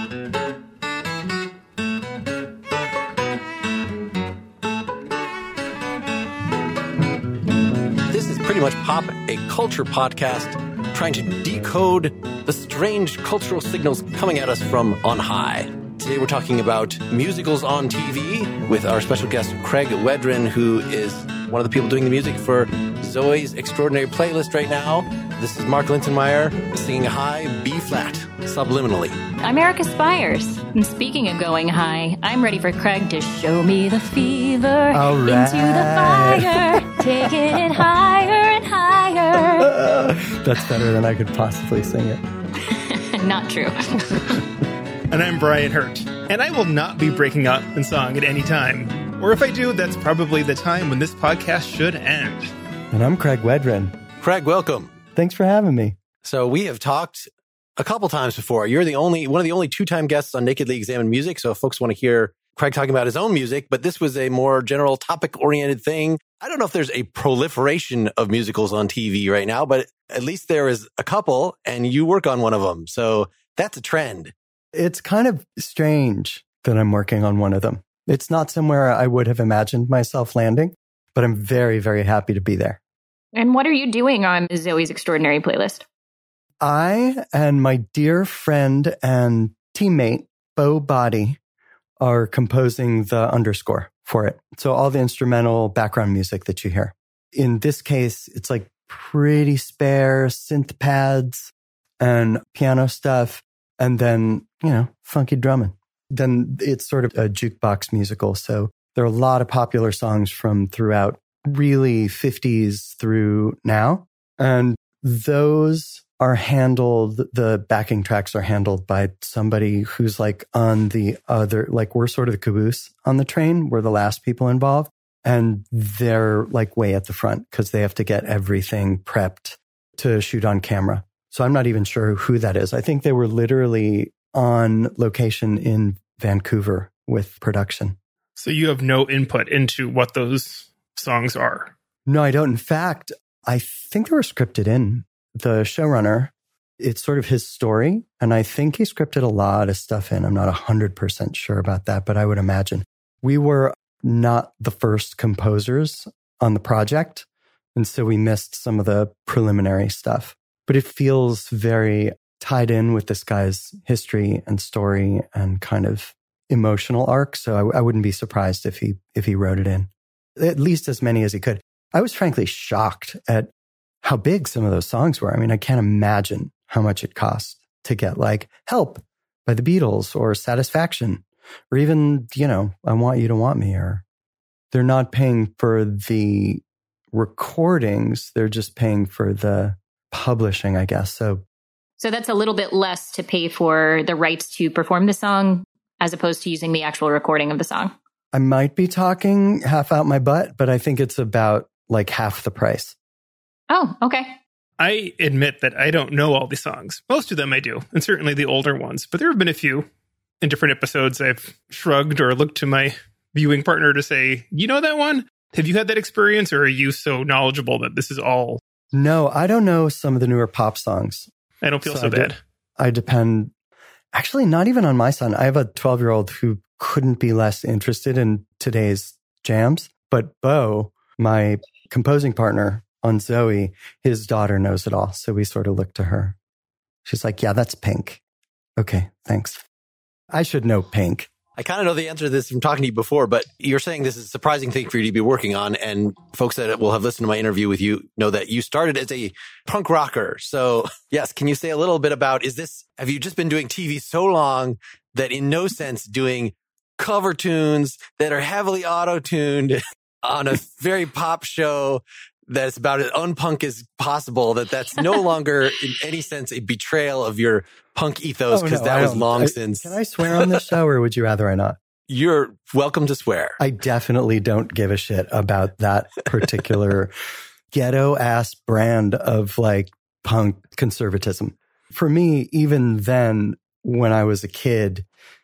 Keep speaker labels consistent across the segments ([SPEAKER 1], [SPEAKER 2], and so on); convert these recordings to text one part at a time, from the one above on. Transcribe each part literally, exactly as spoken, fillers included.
[SPEAKER 1] This is Pretty Much Pop, a culture podcast trying to decode the strange cultural signals coming at us from on high. Today we're talking about musicals on T V with our special guest, Craig Wedren, who is one of the people doing the music for Zoe's Extraordinary Playlist right now. This is Mark Lintonmeyer singing high B-flat, subliminally.
[SPEAKER 2] I'm Erica Spires. And speaking of going high, I'm ready for Craig to show me the fever
[SPEAKER 3] All right.
[SPEAKER 2] into the fire, taking it higher and higher.
[SPEAKER 3] Uh, that's better than I could possibly sing it.
[SPEAKER 2] Not true.
[SPEAKER 4] And I'm Brian Hurt, and I will not be breaking up in song at any time. Or if I do, that's probably the time when this podcast should end.
[SPEAKER 3] And I'm Craig Wedren.
[SPEAKER 1] Craig, welcome.
[SPEAKER 3] Thanks for having me.
[SPEAKER 1] So we have talked a couple times before. You're the only one of the only two-time guests on Nakedly Examined Music. So if folks want to hear Craig talking about his own music, but this was a more general topic-oriented thing. I don't know if there's a proliferation of musicals on T V right now, but at least there is a couple, and you work on one of them. So that's a trend.
[SPEAKER 3] It's kind of strange that I'm working on one of them. It's not somewhere I would have imagined myself landing, but I'm very, very happy to be there.
[SPEAKER 2] And what are you doing on Zoe's Extraordinary Playlist?
[SPEAKER 3] I and my dear friend and teammate, Bo Body, are composing the underscore for it. So all the instrumental background music that you hear. In this case, it's like pretty spare synth pads and piano stuff, and then, you know, funky drumming. Then it's sort of a jukebox musical. So there are a lot of popular songs from throughout really fifties through now. And those are handled, the backing tracks are handled by somebody who's like on the other, like we're sort of the caboose on the train. We're the last people involved. And they're like way at the front because they have to get everything prepped to shoot on camera. So I'm not even sure who that is. I think they were literally on location in Vancouver with production.
[SPEAKER 4] So you have no input into what those songs are?
[SPEAKER 3] No, I don't. In fact, I think they were scripted in. The showrunner, it's sort of his story, and I think he scripted a lot of stuff in. I'm not one hundred percent sure about that, but I would imagine. We were not the first composers on the project, and so we missed some of the preliminary stuff. But it feels very tied in with this guy's history and story and kind of emotional arc, so I, I wouldn't be surprised if he if he wrote it in. At least as many as he could. I was frankly shocked at how big some of those songs were. I mean, I can't imagine how much it cost to get like Help by the Beatles or Satisfaction or even, you know, I Want You to Want Me, or they're not paying for the recordings. They're just paying for the publishing, I guess. So,
[SPEAKER 2] so that's a little bit less to pay for the rights to perform the song as opposed to using the actual recording of the song.
[SPEAKER 3] I might be talking half out my butt, but I think it's about like half the price.
[SPEAKER 2] Oh, okay.
[SPEAKER 4] I admit that I don't know all the songs. Most of them I do, and certainly the older ones. But there have been a few. In different episodes, I've shrugged or looked to my viewing partner to say, you know that one? Have you had that experience, or are you so knowledgeable that this is all?
[SPEAKER 3] No, I don't know some of the newer pop songs.
[SPEAKER 4] I don't feel so,
[SPEAKER 3] so I
[SPEAKER 4] bad.
[SPEAKER 3] De- I depend, actually not even on my son. I have a twelve-year-old who couldn't be less interested in today's jams. But Bo, my composing partner on Zoe, his daughter knows it all. So we sort of look to her. She's like, yeah, that's Pink. Okay, thanks. I should know Pink.
[SPEAKER 1] I kind of know the answer to this from talking to you before, but you're saying this is a surprising thing for you to be working on. And folks that will have listened to my interview with you know that you started as a punk rocker. So yes, can you say a little bit about, is this, have you just been doing T V so long that in no sense doing cover tunes that are heavily auto-tuned on a very pop show that's about as unpunk as possible, that that's no longer in any sense a betrayal of your punk ethos, because oh, no, that was long
[SPEAKER 3] I,
[SPEAKER 1] since.
[SPEAKER 3] Can I swear on this show, or would you rather I not?
[SPEAKER 1] You're welcome to swear.
[SPEAKER 3] I definitely don't give a shit about that particular ghetto-ass brand of like punk conservatism. For me, even then, when I was a kid,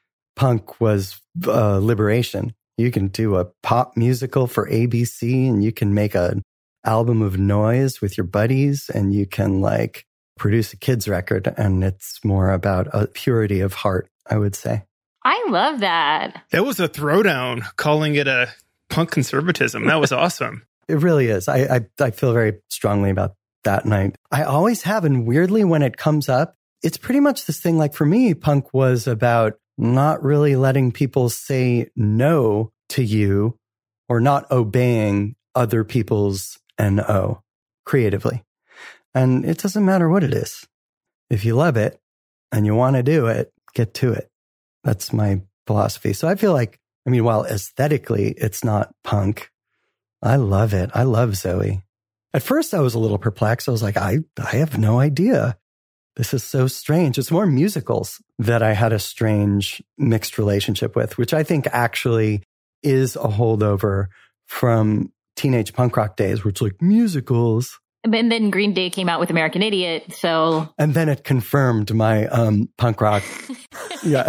[SPEAKER 3] punk was uh, liberation. You can do a pop musical for A B C, and you can make a album of noise with your buddies, and you can like produce a kid's record, and it's more about a purity of heart I would say.
[SPEAKER 2] I love that.
[SPEAKER 4] That was a throwdown, calling it a punk conservatism. That was awesome.
[SPEAKER 3] It really is. I, I I feel very strongly about that night. I always have, and weirdly, when it comes up, it's pretty much this thing. Like for me, punk was about not really letting people say no to you or not obeying other people's N O creatively. And it doesn't matter what it is. If you love it and you want to do it, get to it. That's my philosophy. So I feel like, I mean, while aesthetically it's not punk, I love it. I love Zoe. At first I was a little perplexed. I was like, I, I have no idea. This is so strange. It's more musicals that I had a strange mixed relationship with, which I think actually is a holdover from teenage punk rock days, where it's like musicals.
[SPEAKER 2] And then Green Day came out with American Idiot, so...
[SPEAKER 3] And then it confirmed my um, punk rock yeah,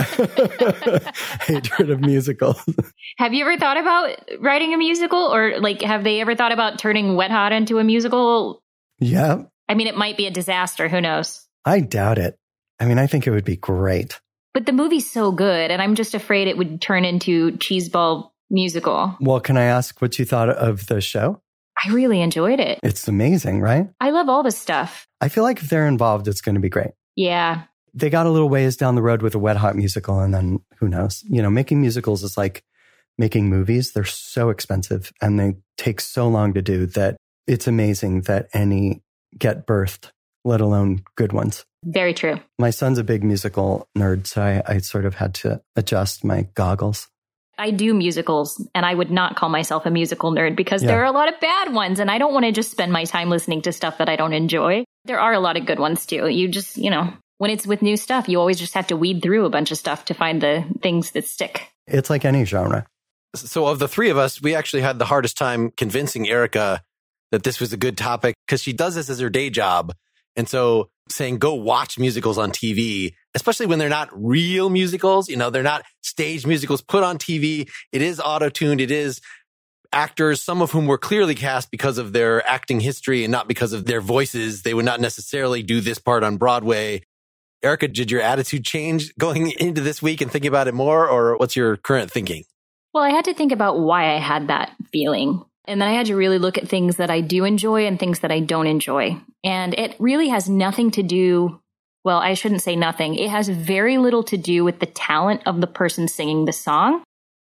[SPEAKER 3] hatred of musicals.
[SPEAKER 2] Have you ever thought about writing a musical? Or like, have they ever thought about turning Wet Hot into a musical?
[SPEAKER 3] Yeah.
[SPEAKER 2] I mean, it might be a disaster. Who knows?
[SPEAKER 3] I doubt it. I mean, I think it would be great.
[SPEAKER 2] But the movie's so good, and I'm just afraid it would turn into Cheeseball musical.
[SPEAKER 3] Well, can I ask what you thought of the show?
[SPEAKER 2] I really enjoyed it.
[SPEAKER 3] It's amazing, right?
[SPEAKER 2] I love all this stuff.
[SPEAKER 3] I feel like if they're involved, it's going to be great.
[SPEAKER 2] Yeah.
[SPEAKER 3] They got a little ways down the road with a Wet Hot musical, and then who knows? You know, making musicals is like making movies. They're so expensive and they take so long to do that it's amazing that any get birthed, let alone good ones.
[SPEAKER 2] Very true.
[SPEAKER 3] My son's a big musical nerd, so I, I sort of had to adjust my goggles.
[SPEAKER 2] I do musicals, and I would not call myself a musical nerd because yeah. there are a lot of bad ones, and I don't want to just spend my time listening to stuff that I don't enjoy. There are a lot of good ones too. You just, you know, when it's with new stuff, you always just have to weed through a bunch of stuff to find the things that stick.
[SPEAKER 3] It's like any genre.
[SPEAKER 1] So of the three of us, we actually had the hardest time convincing Erica that this was a good topic because she does this as her day job. And so saying, go watch musicals on T V, especially when they're not real musicals, you know, they're not staged musicals put on T V. It is auto-tuned. It is actors, some of whom were clearly cast because of their acting history and not because of their voices. They would not necessarily do this part on Broadway. Erica, did your attitude change going into this week and thinking about it more, or what's your current thinking?
[SPEAKER 2] Well, I had to think about why I had that feeling. And then I had to really look at things that I do enjoy and things that I don't enjoy. And it really has nothing to do, well, I shouldn't say nothing. It has very little to do with the talent of the person singing the song.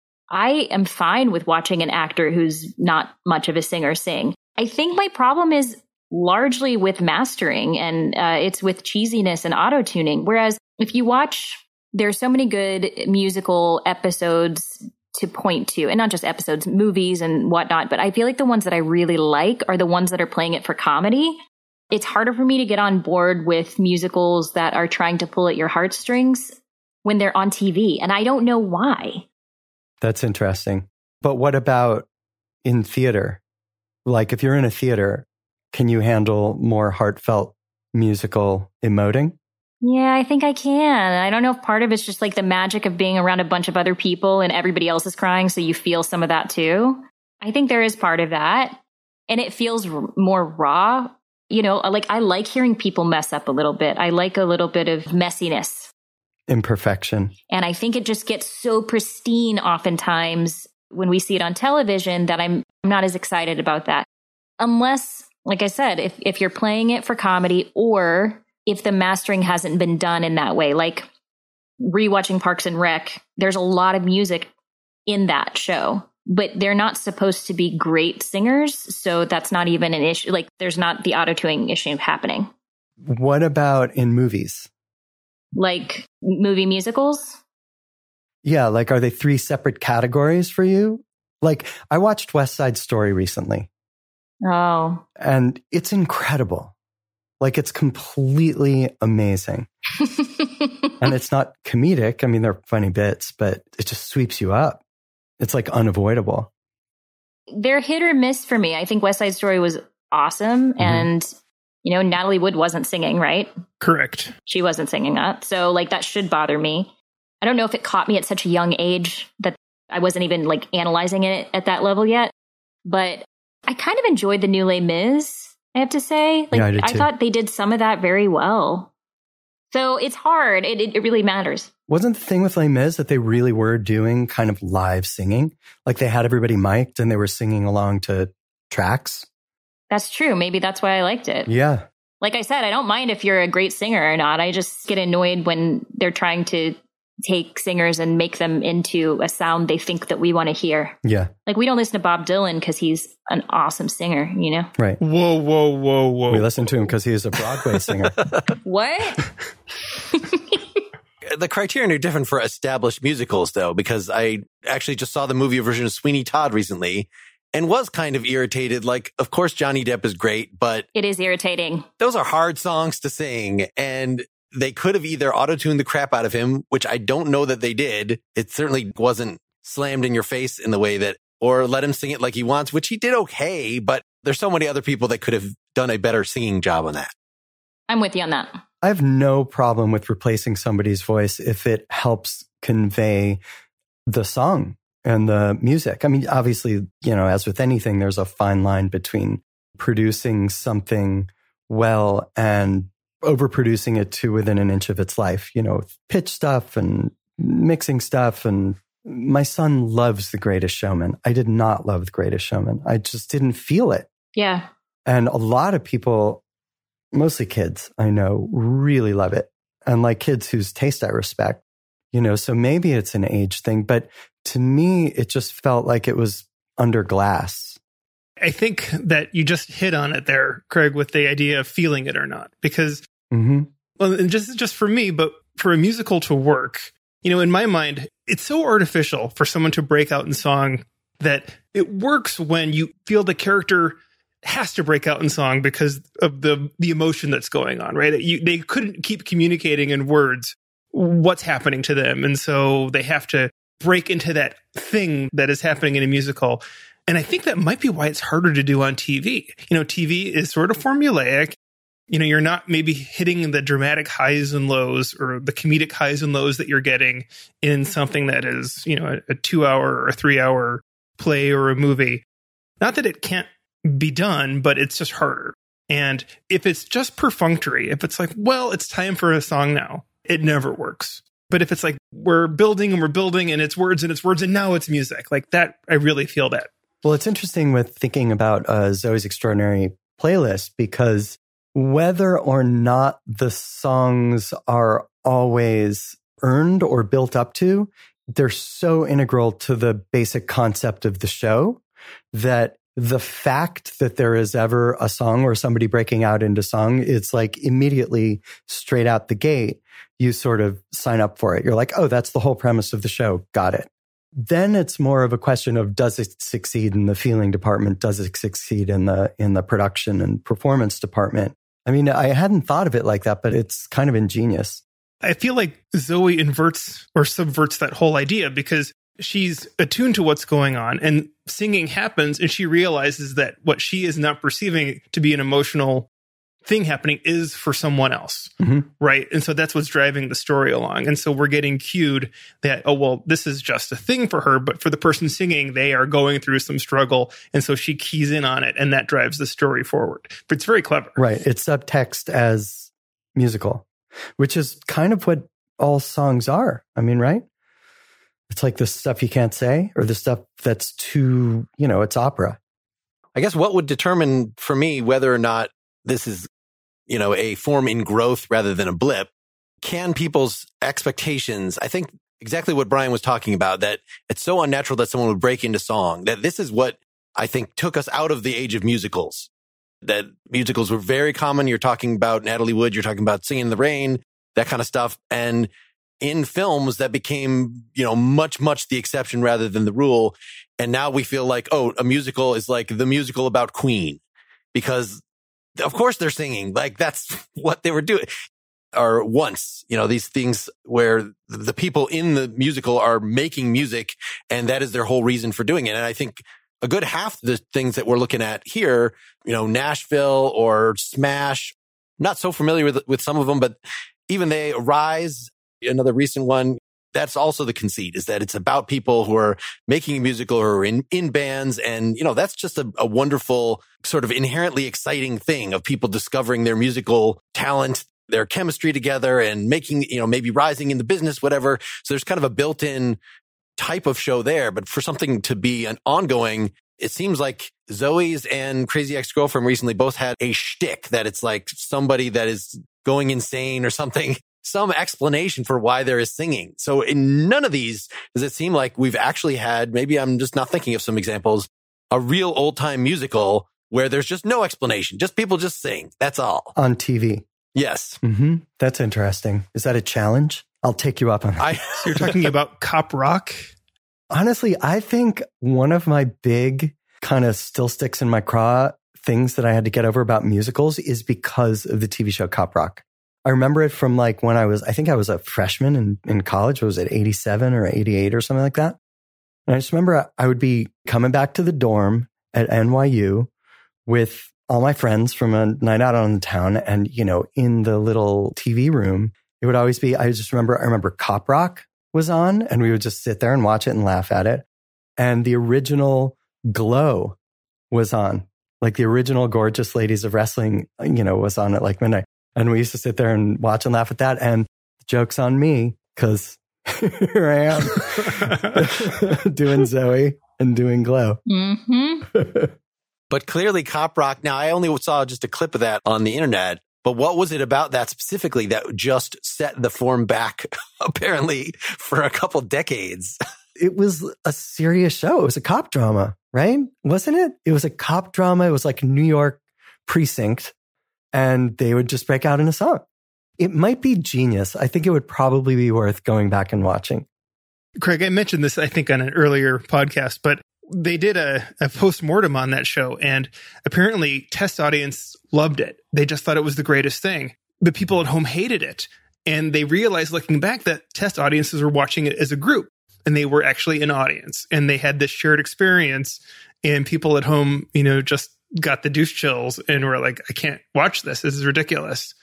[SPEAKER 2] I am fine with watching an actor who's not much of a singer sing. I think my problem is largely with mastering, and uh, it's with cheesiness and auto-tuning. Whereas if you watch, there's so many good musical episodes to point to, and not just episodes, movies and whatnot, but I feel like the ones that I really like are the ones that are playing it for comedy. It's harder for me to get on board with musicals that are trying to pull at your heartstrings when they're on T V, and I don't know why.
[SPEAKER 3] That's interesting. But what about in theater? Like if you're in a theater, can you handle more heartfelt musical emoting?
[SPEAKER 2] Yeah, I think I can. I don't know if part of it's just like the magic of being around a bunch of other people and everybody else is crying, so you feel some of that too. I think there is part of that. And it feels r- more raw. You know, like I like hearing people mess up a little bit. I like a little bit of messiness.
[SPEAKER 3] Imperfection.
[SPEAKER 2] And I think it just gets so pristine oftentimes when we see it on television that I'm I'm not as excited about that. Unless, like I said, if, if you're playing it for comedy or if the mastering hasn't been done in that way, like rewatching Parks and Rec, there's a lot of music in that show, but they're not supposed to be great singers. So that's not even an issue. Like there's not the auto-tuning issue happening.
[SPEAKER 3] What about in movies?
[SPEAKER 2] Like movie musicals?
[SPEAKER 3] Yeah. Like, are they three separate categories for you? Like I watched West Side Story recently.
[SPEAKER 2] Oh.
[SPEAKER 3] And it's incredible. Like it's completely amazing. And it's not comedic. I mean, there are funny bits, but it just sweeps you up. It's like unavoidable.
[SPEAKER 2] They're hit or miss for me. I think West Side Story was awesome. Mm-hmm. And, you know, Natalie Wood wasn't singing, right?
[SPEAKER 4] Correct.
[SPEAKER 2] She wasn't singing that. So like that should bother me. I don't know if it caught me at such a young age that I wasn't even like analyzing it at that level yet. But I kind of enjoyed the new Les Mis. I have to say, like,
[SPEAKER 3] yeah, I,
[SPEAKER 2] I thought they did some of that very well. So it's hard. It, it, it really matters.
[SPEAKER 3] Wasn't the thing with Les Mis that they really were doing kind of live singing? Like they had everybody mic'd and they were singing along to tracks?
[SPEAKER 2] That's true. Maybe that's why I liked it.
[SPEAKER 3] Yeah.
[SPEAKER 2] Like I said, I don't mind if you're a great singer or not. I just get annoyed when they're trying to take singers and make them into a sound they think that we want to hear.
[SPEAKER 3] Yeah.
[SPEAKER 2] Like we don't listen to Bob Dylan because he's an awesome singer, you know?
[SPEAKER 3] Right.
[SPEAKER 4] Whoa, whoa, whoa, whoa.
[SPEAKER 3] We listen to him because he is a Broadway singer.
[SPEAKER 2] What?
[SPEAKER 1] The criterion are different for established musicals, though, because I actually just saw the movie version of Sweeney Todd recently and was kind of irritated. Like, of course, Johnny Depp is great, but
[SPEAKER 2] it is irritating.
[SPEAKER 1] Those are hard songs to sing, and they could have either auto-tuned the crap out of him, which I don't know that they did. It certainly wasn't slammed in your face in the way that, or let him sing it like he wants, which he did okay, but there's so many other people that could have done a better singing job on that.
[SPEAKER 2] I'm with you on that.
[SPEAKER 3] I have no problem with replacing somebody's voice if it helps convey the song and the music. I mean, obviously, you know, as with anything, there's a fine line between producing something well and overproducing it to within an inch of its life, you know, pitch stuff and mixing stuff. And my son loves The Greatest Showman. I did not love The Greatest Showman. I just didn't feel it.
[SPEAKER 2] Yeah.
[SPEAKER 3] And a lot of people, mostly kids, I know, really love it. And like kids whose taste I respect, you know, so maybe it's an age thing. But to me, it just felt like it was under glass.
[SPEAKER 4] I think that you just hit on it there, Craig, with the idea of feeling it or not. Because,
[SPEAKER 3] mm-hmm.
[SPEAKER 4] well, and just, just for me, but for a musical to work, you know, in my mind, it's so artificial for someone to break out in song that it works when you feel the character has to break out in song because of the the emotion that's going on, right? You, they couldn't keep communicating in words what's happening to them. And so they have to break into that thing that is happening in a musical. And I think that might be why it's harder to do on T V. You know, T V is sort of formulaic. You know, you're not maybe hitting the dramatic highs and lows or the comedic highs and lows that you're getting in something that is, you know, a, a two hour or a three hour play or a movie. Not that it can't be done, but it's just harder. And if it's just perfunctory, if it's like, well, it's time for a song now, it never works. But if it's like, we're building and we're building and it's words and it's words and now it's music, like that, I really feel that.
[SPEAKER 3] Well, it's interesting with thinking about uh, Zoe's Extraordinary Playlist, because whether or not the songs are always earned or built up to, they're so integral to the basic concept of the show that the fact that there is ever a song or somebody breaking out into song, it's like immediately straight out the gate, you sort of sign up for it. You're like, oh, that's the whole premise of the show. Got it. Then it's more of a question of, does it succeed in the feeling department? Does it succeed in the, in the production and performance department? I mean, I hadn't thought of it like that, but it's kind of ingenious.
[SPEAKER 4] I feel like Zoe inverts or subverts that whole idea because she's attuned to what's going on and singing happens and she realizes that what she is not perceiving to be an emotional thing happening is for someone else.
[SPEAKER 3] Mm-hmm.
[SPEAKER 4] Right. And so that's what's driving the story along. And so we're getting cued that, oh, well, this is just a thing for her. But for the person singing, they are going through some struggle. And so she keys in on it and that drives the story forward. But it's very clever.
[SPEAKER 3] Right. It's subtext as musical, which is kind of what all songs are. I mean, right? It's like the stuff you can't say or the stuff that's too, you know, it's opera.
[SPEAKER 1] I guess what would determine for me whether or not this is, you know, a form in growth rather than a blip, can people's expectations, I think exactly what Brian was talking about, that it's so unnatural that someone would break into song, that this is what I think took us out of the age of musicals, that musicals were very common. You're talking about Natalie Wood, you're talking about Singing in the Rain, that kind of stuff. And in films that became, you know, much, much the exception rather than the rule. And now we feel like, oh, a musical is like the musical about Queen, because of course they're singing. Like that's what they were doing. Or once, you know, these things where the people in the musical are making music and that is their whole reason for doing it. And I think a good half of the things that we're looking at here, you know, Nashville or Smash, not so familiar with, with some of them, but even they, Rise, another recent one, that's also the conceit, is that it's about people who are making a musical or in, in bands. And, you know, that's just a, a wonderful sort of inherently exciting thing of people discovering their musical talent their chemistry together and making, you know, maybe rising in the business, whatever. So there's kind of a built-in type of show there. But for something to be an ongoing, it seems like Zoe's and Crazy Ex-Girlfriend recently both had a shtick that it's like somebody that is going insane or something, some explanation for why there is singing. So in none of these does it seem like we've actually had, maybe I'm just not thinking of some examples, a real old time musical where there's just no explanation. Just people just sing. That's all.
[SPEAKER 3] On T V.
[SPEAKER 1] Yes.
[SPEAKER 3] Mm-hmm. That's interesting. Is that a challenge? I'll take you up on that.
[SPEAKER 1] I,
[SPEAKER 4] So you're talking about cop rock?
[SPEAKER 3] Honestly, I think one of my big kind of still sticks in my craw things that I had to get over about musicals is because of the T V show Cop Rock. I remember it from like when I was, I think I was a freshman in, in college. Was it eighty-seven or eighty-eight or something like that? And I just remember I would be coming back to the dorm at N Y U with all my friends from a night out on the town. And, you know, in the little T V room, it would always be, I just remember, I remember Cop Rock was on and we would just sit there and watch it and laugh at it. And the original Glow was on, like the original Gorgeous Ladies of Wrestling, you know, was on at like midnight. And we used to sit there and watch and laugh at that. And the joke's on me because here I am doing Zoe and doing Glow.
[SPEAKER 2] Mm-hmm.
[SPEAKER 1] but clearly Cop Rock, now I only saw just a clip of that on the internet, but what was it about that specifically that just set the form back apparently for a couple decades?
[SPEAKER 3] It was a serious show. It was a cop drama, right? Wasn't it? It was a cop drama. It was like New York precinct and they would just break out in a song. It might be genius. I think it would probably be worth going back and watching.
[SPEAKER 4] Craig, I mentioned this, I think, on an earlier podcast, but they did a, a post-mortem on that show, and apparently test audience loved it. They just thought it was the greatest thing. The people at home hated it, and they realized looking back that test audiences were watching it as a group, and they were actually an audience, and they had this shared experience, and people at home, you know, just got the douche chills and were like, I can't watch this. This is ridiculous.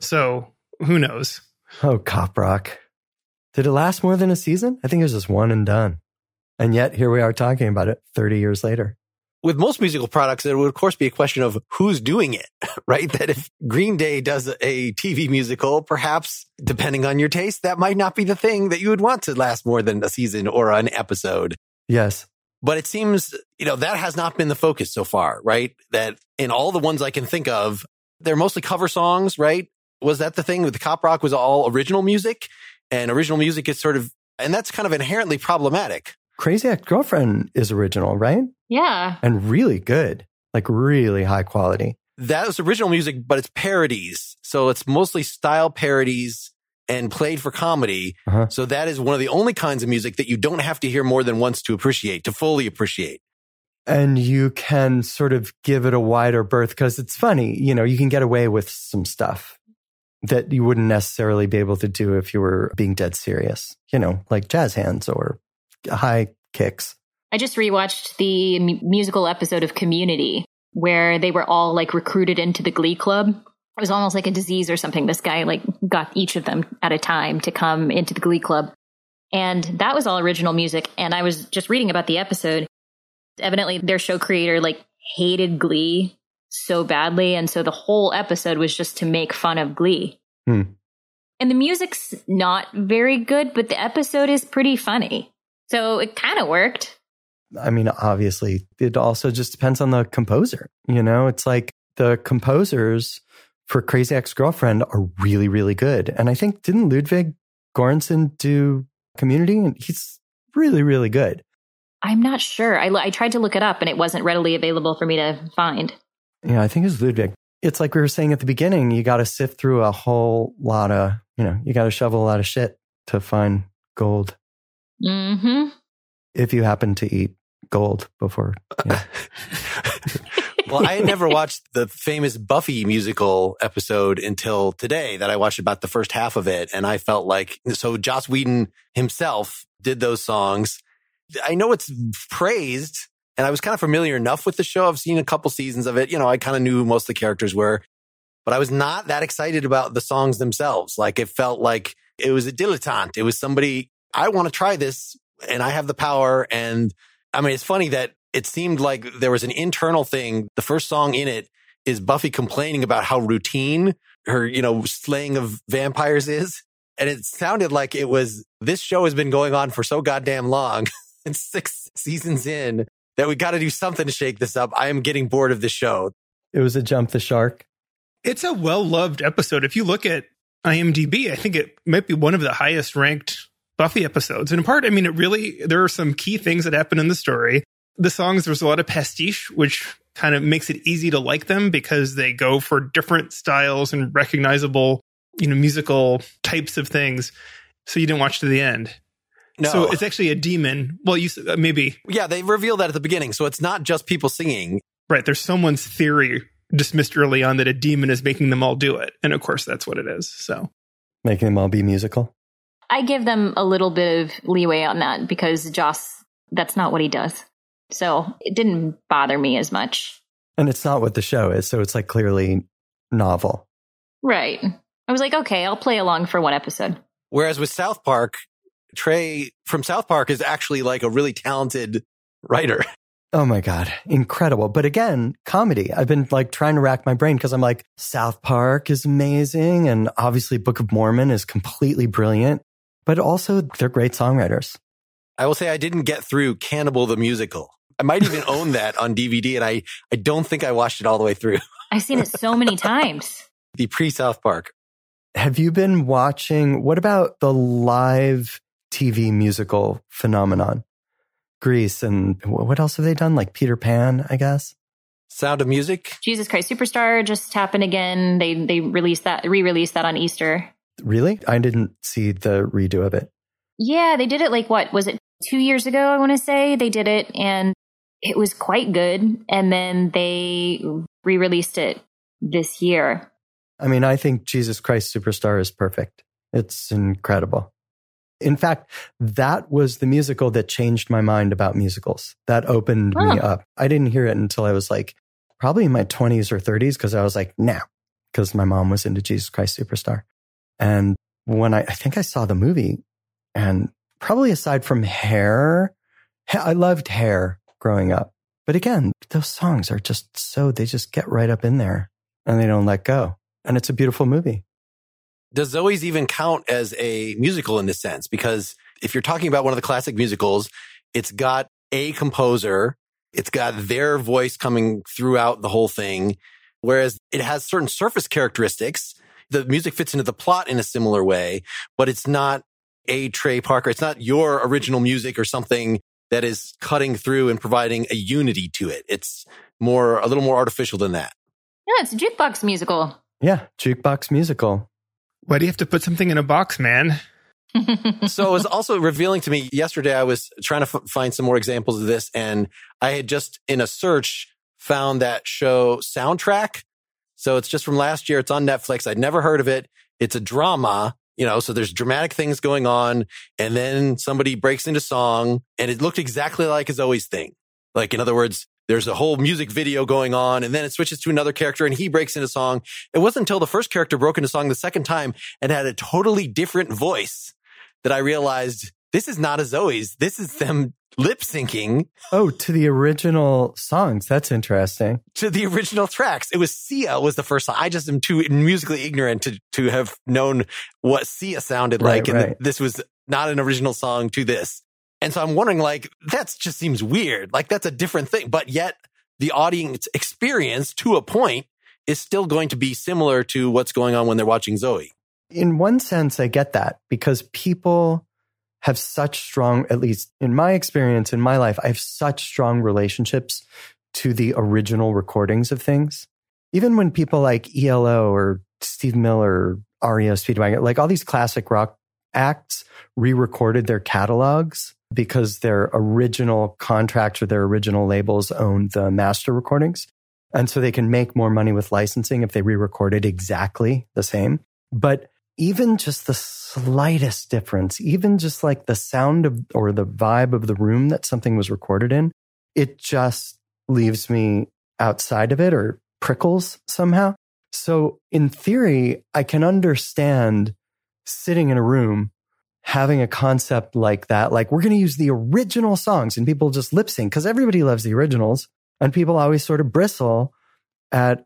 [SPEAKER 4] So who knows?
[SPEAKER 3] Oh, Cop Rock. Did it last more than a season? I think it was just one and done. And yet here we are talking about it thirty years later.
[SPEAKER 1] With most musical products, there would, of course, be a question of who's doing it, right? That if Green Day does a T V musical, perhaps, depending on your taste, that might not be the thing that you would want to last more than a season or an episode.
[SPEAKER 3] Yes.
[SPEAKER 1] But it seems, you know, that has not been the focus so far, right? That in all the ones I can think of, they're mostly cover songs, right? Was that the thing with the Cop Rock was all original music? And original music is sort of, and that's kind of inherently problematic.
[SPEAKER 3] Crazy Ex-Girlfriend is original, right?
[SPEAKER 2] Yeah.
[SPEAKER 3] And really good, like really high quality.
[SPEAKER 1] That was original music, but it's parodies. So it's mostly style parodies and played for comedy.
[SPEAKER 3] Uh-huh.
[SPEAKER 1] So that is one of the only kinds of music that you don't have to hear more than once to appreciate, to fully appreciate.
[SPEAKER 3] And you can sort of give it a wider berth because it's funny. You know, you can get away with some stuff that you wouldn't necessarily be able to do if you were being dead serious, you know, like jazz hands or high kicks.
[SPEAKER 2] I just rewatched the m- musical episode of Community where they were all like recruited into the Glee Club. It was almost like a disease or something. This guy like got each of them at a time to come into the Glee Club. And that was all original music. And I was just reading about the episode. Evidently their show creator like hated Glee so badly. And so the whole episode was just to make fun of Glee.
[SPEAKER 3] Hmm.
[SPEAKER 2] And the music's not very good, but the episode is pretty funny. So it kind of worked.
[SPEAKER 3] I mean, obviously, it also just depends on the composer. You know, it's like the composers for Crazy Ex-Girlfriend are really, really good. And I think, didn't Ludwig Göransson do Community? And he's really, really good.
[SPEAKER 2] I'm not sure. I, I tried to look it up and it wasn't readily available for me to find.
[SPEAKER 3] Yeah, I think it's Ludwig. It's like we were saying at the beginning, you got to sift through a whole lot of, you know, you got to shovel a lot of shit to find gold.
[SPEAKER 2] Mm-hmm.
[SPEAKER 3] If you happen to eat gold before. Yeah.
[SPEAKER 1] Well, I had never watched the famous Buffy musical episode until today that I watched about the first half of it. And I felt like, so Joss Whedon himself did those songs. I know it's praised and I was kind of familiar enough with the show. I've seen a couple seasons of it. You know, I kind of knew who most of the characters were, but I was not that excited about the songs themselves. Like it felt like it was a dilettante. It was somebody, I want to try this and I have the power. And I mean, it's funny that it seemed like there was an internal thing. The first song in it is Buffy complaining about how routine her, you know, slaying of vampires is. And it sounded like it was, this show has been going on for so goddamn long and six seasons in that we got to do something to shake this up. I am getting bored of the show.
[SPEAKER 3] It was a jump the shark.
[SPEAKER 4] It's a well-loved episode. If you look at IMDb, I think it might be one of the highest ranked Buffy episodes. And in part, I mean, it really, there are some key things that happen in the story. The songs, there's a lot of pastiche, which kind of makes it easy to like them because they go for different styles and recognizable, you know, musical types of things. So you didn't watch to the end.
[SPEAKER 1] No.
[SPEAKER 4] So it's actually a demon. Well, you uh, maybe.
[SPEAKER 1] Yeah, they reveal that at the beginning. So it's not just people singing.
[SPEAKER 4] Right. There's someone's theory dismissed early on that a demon is making them all do it. And of course, that's what it is. So
[SPEAKER 3] making them all be musical.
[SPEAKER 2] I give them a little bit of leeway on that because Joss, that's not what he does. So it didn't bother me as much.
[SPEAKER 3] And it's not what the show is. So it's like clearly novel.
[SPEAKER 2] Right. I was like, okay, I'll play along for one episode.
[SPEAKER 1] Whereas with South Park, Trey from South Park is actually like a really talented writer.
[SPEAKER 3] Oh my God. Incredible. But again, comedy. I've been like trying to rack my brain because I'm like, South Park is amazing. And obviously Book of Mormon is completely brilliant, but also they're great songwriters.
[SPEAKER 1] I will say I didn't get through Cannibal the Musical. I might even own that on D V D. And I, I don't think I watched it all the way through.
[SPEAKER 2] I've seen it so many times.
[SPEAKER 1] The pre-South Park.
[SPEAKER 3] Have you been watching, what about the live T V musical phenomenon? Grease, and what else have they done? Like Peter Pan, I guess.
[SPEAKER 1] Sound of Music.
[SPEAKER 2] Jesus Christ Superstar just happened again. They they released that, re-released that on Easter.
[SPEAKER 3] Really? I didn't see the redo of it.
[SPEAKER 2] Yeah, they did it like, what, was it two years ago, I want to say? They did it, and it was quite good. And then they re-released it this year.
[SPEAKER 3] I mean, I think Jesus Christ Superstar is perfect. It's incredible. In fact, that was the musical that changed my mind about musicals. That opened
[SPEAKER 2] huh.
[SPEAKER 3] me up. I didn't hear it until I was like probably in my twenties or thirties because I was like, nah, because my mom was into Jesus Christ Superstar. And when I, I think I saw the movie, and probably aside from Hair, I loved Hair growing up. But again, those songs are just so, they just get right up in there and they don't let go. And it's a beautiful movie.
[SPEAKER 1] Does Zoe's even count as a musical in this sense? Because if you're talking about one of the classic musicals, it's got a composer, it's got their voice coming throughout the whole thing, whereas it has certain surface characteristics. The music fits into the plot in a similar way, but it's not a Trey Parker. It's not your original music or something that is cutting through and providing a unity to it. It's more, a little more artificial than that.
[SPEAKER 2] Yeah, it's a jukebox musical.
[SPEAKER 3] Yeah, jukebox musical.
[SPEAKER 4] Why do you have to put something in a box, man?
[SPEAKER 1] So it was also revealing to me yesterday, I was trying to f- find some more examples of this, and I had just in a search found that show Soundtrack. So it's just from last year. It's on Netflix. I'd never heard of it. It's a drama, you know, so there's dramatic things going on, and then somebody breaks into song, and it looked exactly like a Zoe's thing. Like, in other words, there's a whole music video going on, and then it switches to another character and he breaks into song. It wasn't until the first character broke into song the second time and had a totally different voice that I realized this is not a Zoe's. This is them lip syncing.
[SPEAKER 3] Oh, to the original songs. That's interesting.
[SPEAKER 1] To the original tracks. It was Sia was the first song. I just am too musically ignorant to, to have known what Sia sounded
[SPEAKER 3] Right,
[SPEAKER 1] like. And
[SPEAKER 3] right.
[SPEAKER 1] th- this was not an original song to this. And so I'm wondering, like, that just seems weird. Like, that's a different thing. But yet the audience experience to a point is still going to be similar to what's going on when they're watching Zoe.
[SPEAKER 3] In one sense, I get that because people have such strong, at least in my experience, in my life, I have such strong relationships to the original recordings of things. Even when people like E L O or Steve Miller, R E O Speedwagon, like all these classic rock acts re-recorded their catalogs because their original contracts or their original labels owned the master recordings. And so they can make more money with licensing if they re-recorded exactly the same. But even just the slightest difference, even just like the sound of or the vibe of the room that something was recorded in, it just leaves me outside of it or prickles somehow. So in theory, I can understand sitting in a room having a concept like that, like we're going to use the original songs and people just lip sync because everybody loves the originals. And people always sort of bristle at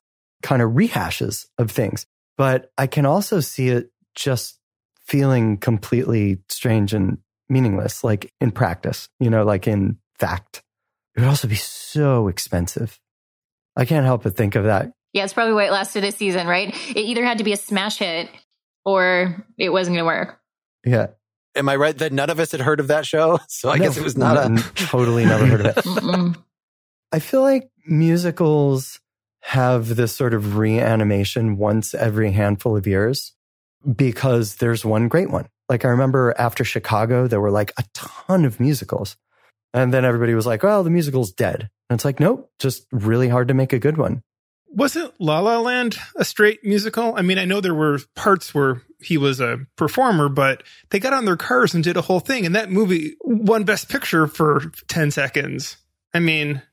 [SPEAKER 3] kind of rehashes of things. But I can also see it just feeling completely strange and meaningless, like in practice, you know, like in fact. It would also be so expensive. I can't help but think of that.
[SPEAKER 2] Yeah, it's probably why it lasted a season, right? It either had to be a smash hit or it wasn't going to work.
[SPEAKER 3] Yeah.
[SPEAKER 1] Am I right that none of us had heard of that show? So I
[SPEAKER 3] No,
[SPEAKER 1] guess it was not a...
[SPEAKER 3] Totally never heard of it.
[SPEAKER 2] Mm-mm.
[SPEAKER 3] I feel like musicals have this sort of reanimation once every handful of years because there's one great one. Like I remember after Chicago, there were like a ton of musicals. And then everybody was like, well, the musical's dead. And it's like, nope, just really hard to make a good one.
[SPEAKER 4] Wasn't La La Land a straight musical? I mean, I know there were parts where he was a performer, but they got on their cars and did a whole thing. And that movie won Best Picture for ten seconds. I mean...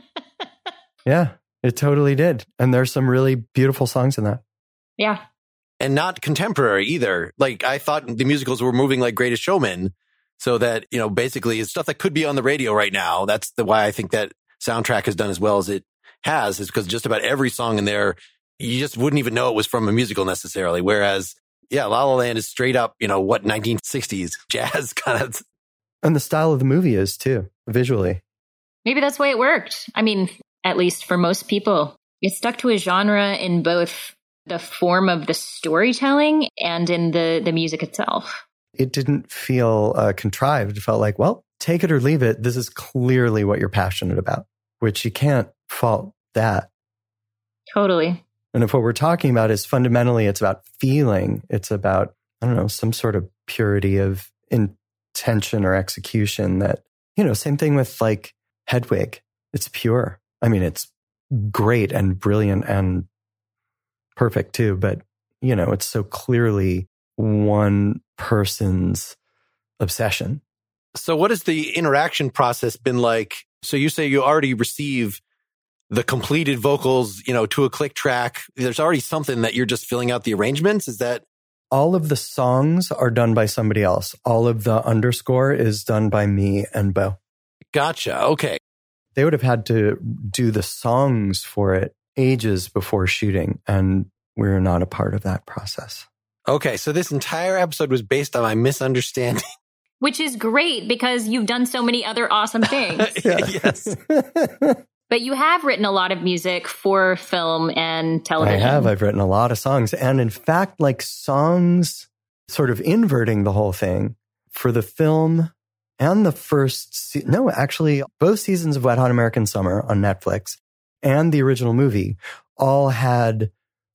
[SPEAKER 3] Yeah, it totally did. And there's some really beautiful songs in that.
[SPEAKER 2] Yeah.
[SPEAKER 1] And not contemporary either. Like I thought the musicals were moving like Greatest Showman. So that, you know, basically it's stuff that could be on the radio right now. That's the why I think that soundtrack has done as well as it has, is because just about every song in there, you just wouldn't even know it was from a musical necessarily. Whereas, yeah, La La Land is straight up, you know, what, nineteen sixties jazz kind of.
[SPEAKER 3] And the style of the movie is too, visually.
[SPEAKER 2] Maybe that's why it worked. I mean, at least for most people. It stuck to a genre in both the form of the storytelling and in the, the music itself.
[SPEAKER 3] It didn't feel uh, contrived. It felt like, well, take it or leave it. This is clearly what you're passionate about, which you can't fault that.
[SPEAKER 2] Totally.
[SPEAKER 3] And if what we're talking about is fundamentally, it's about feeling, it's about, I don't know, some sort of purity of intention or execution that, you know, same thing with like Hedwig. It's pure. I mean, it's great and brilliant and perfect too, but, you know, it's so clearly one person's obsession.
[SPEAKER 1] So what has the interaction process been like? So you say you already receive the completed vocals, you know, to a click track. There's already something that you're just filling out the arrangements. Is that?
[SPEAKER 3] All of the songs are done by somebody else. All of the underscore is done by me and Bo.
[SPEAKER 1] Gotcha. Okay.
[SPEAKER 3] They would have had to do the songs for it ages before shooting, and we're not a part of that process.
[SPEAKER 1] Okay. So this entire episode was based on my misunderstanding.
[SPEAKER 2] Which is great because you've done so many other awesome things.
[SPEAKER 1] Yes.
[SPEAKER 2] But you have written a lot of music for film and television.
[SPEAKER 3] I have. I've written a lot of songs. And in fact, like songs sort of inverting the whole thing for the film and the first, se- no, actually both seasons of Wet Hot American Summer on Netflix and the original movie all had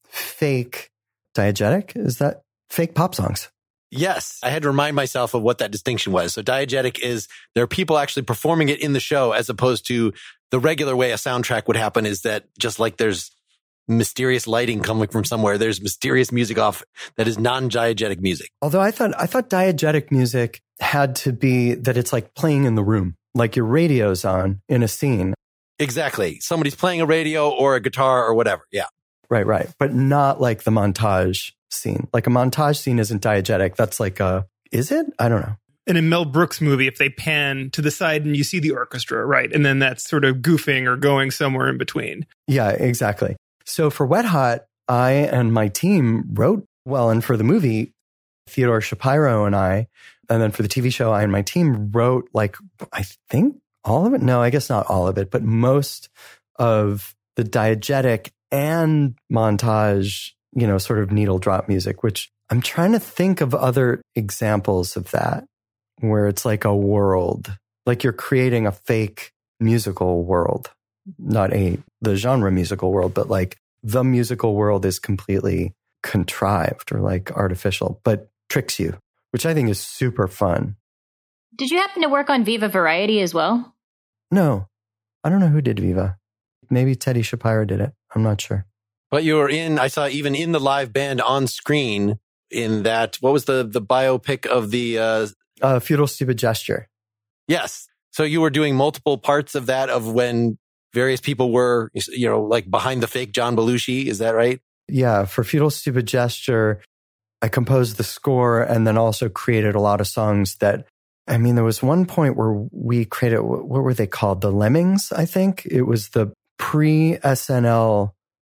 [SPEAKER 3] fake diegetic. Is that fake pop songs?
[SPEAKER 1] Yes. I had to remind myself of what that distinction was. So diegetic is there are people actually performing it in the show as opposed to the regular way a soundtrack would happen is that just like there's mysterious lighting coming from somewhere, there's mysterious music off that is non-diegetic music.
[SPEAKER 3] Although I thought, I thought diegetic music had to be that it's like playing in the room, like your radio's on in a scene.
[SPEAKER 1] Exactly. Somebody's playing a radio or a guitar or whatever. Yeah.
[SPEAKER 3] Right, right. But not like the montage scene. Like a montage scene isn't diegetic. That's like a, is it? I don't know.
[SPEAKER 4] In a Mel Brooks movie, if they pan to the side and you see the orchestra, right? And then that's sort of goofing or going somewhere in between.
[SPEAKER 3] Yeah, exactly. So for Wet Hot, I and my team wrote, well, and for the movie, Theodore Shapiro and I, and then for the T V show, I and my team wrote like, I think all of it. No, I guess not all of it, but most of the diegetic and montage, you know, sort of needle drop music, which I'm trying to think of other examples of that where it's like a world, like you're creating a fake musical world, not a, the genre musical world, but like the musical world is completely contrived or like artificial, but tricks you, which I think is super fun.
[SPEAKER 2] Did you happen to work on Viva Variety as well?
[SPEAKER 3] No, I don't know who did Viva. Maybe Teddy Shapiro did it. I'm not sure.
[SPEAKER 1] But you were in, I saw even in the live band on screen in that, what was the, the biopic of the... Uh,
[SPEAKER 3] uh, Futile Stupid Gesture.
[SPEAKER 1] Yes. So you were doing multiple parts of that of when various people were, you know, like behind the fake John Belushi. Is that right?
[SPEAKER 3] Yeah. For Futile Stupid Gesture, I composed the score and then also created a lot of songs that, I mean, there was one point where we created, what were they called? The Lemmings, I think. It was the pre-S N L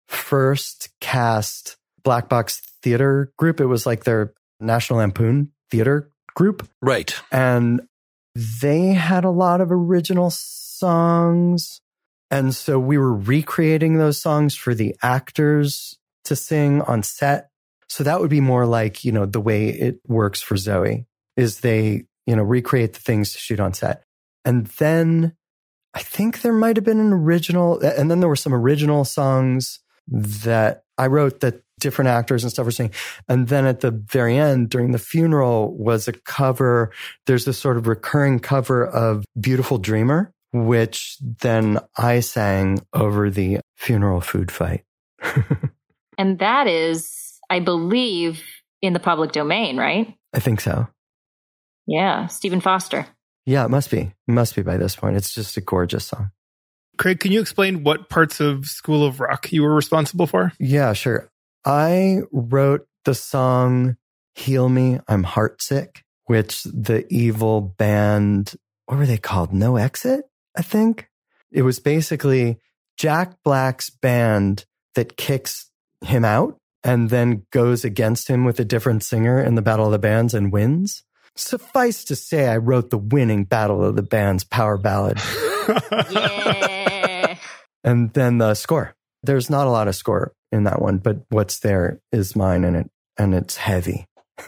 [SPEAKER 3] first cast black box theater group. It was like their National Lampoon theater group.
[SPEAKER 1] Right.
[SPEAKER 3] And they had a lot of original songs. And so we were recreating those songs for the actors to sing on set. So that would be more like, you know, the way it works for Zoe is they, you know, recreate the things to shoot on set. And then I think there might have been an original, and then there were some original songs that I wrote that different actors and stuff were singing. And then at the very end, during the funeral, was a cover. There's this sort of recurring cover of Beautiful Dreamer, which then I sang over the funeral food fight.
[SPEAKER 2] And that is, I believe, in the public domain, right?
[SPEAKER 3] I think so.
[SPEAKER 2] Yeah, Stephen Foster.
[SPEAKER 3] Yeah, it must be. It must be by this point. It's just a gorgeous song.
[SPEAKER 4] Craig, can you explain what parts of School of Rock you were responsible for?
[SPEAKER 3] Yeah, sure. I wrote the song Heal Me, I'm Heartsick, which the evil band, what were they called? No Exit, I think. It was basically Jack Black's band that kicks him out and then goes against him with a different singer in the Battle of the Bands and wins. Suffice to say, I wrote the winning Battle of the Bands power ballad.
[SPEAKER 2] Yeah.
[SPEAKER 3] And then the score. There's not a lot of score in that one, but what's there is mine, and it and it's heavy.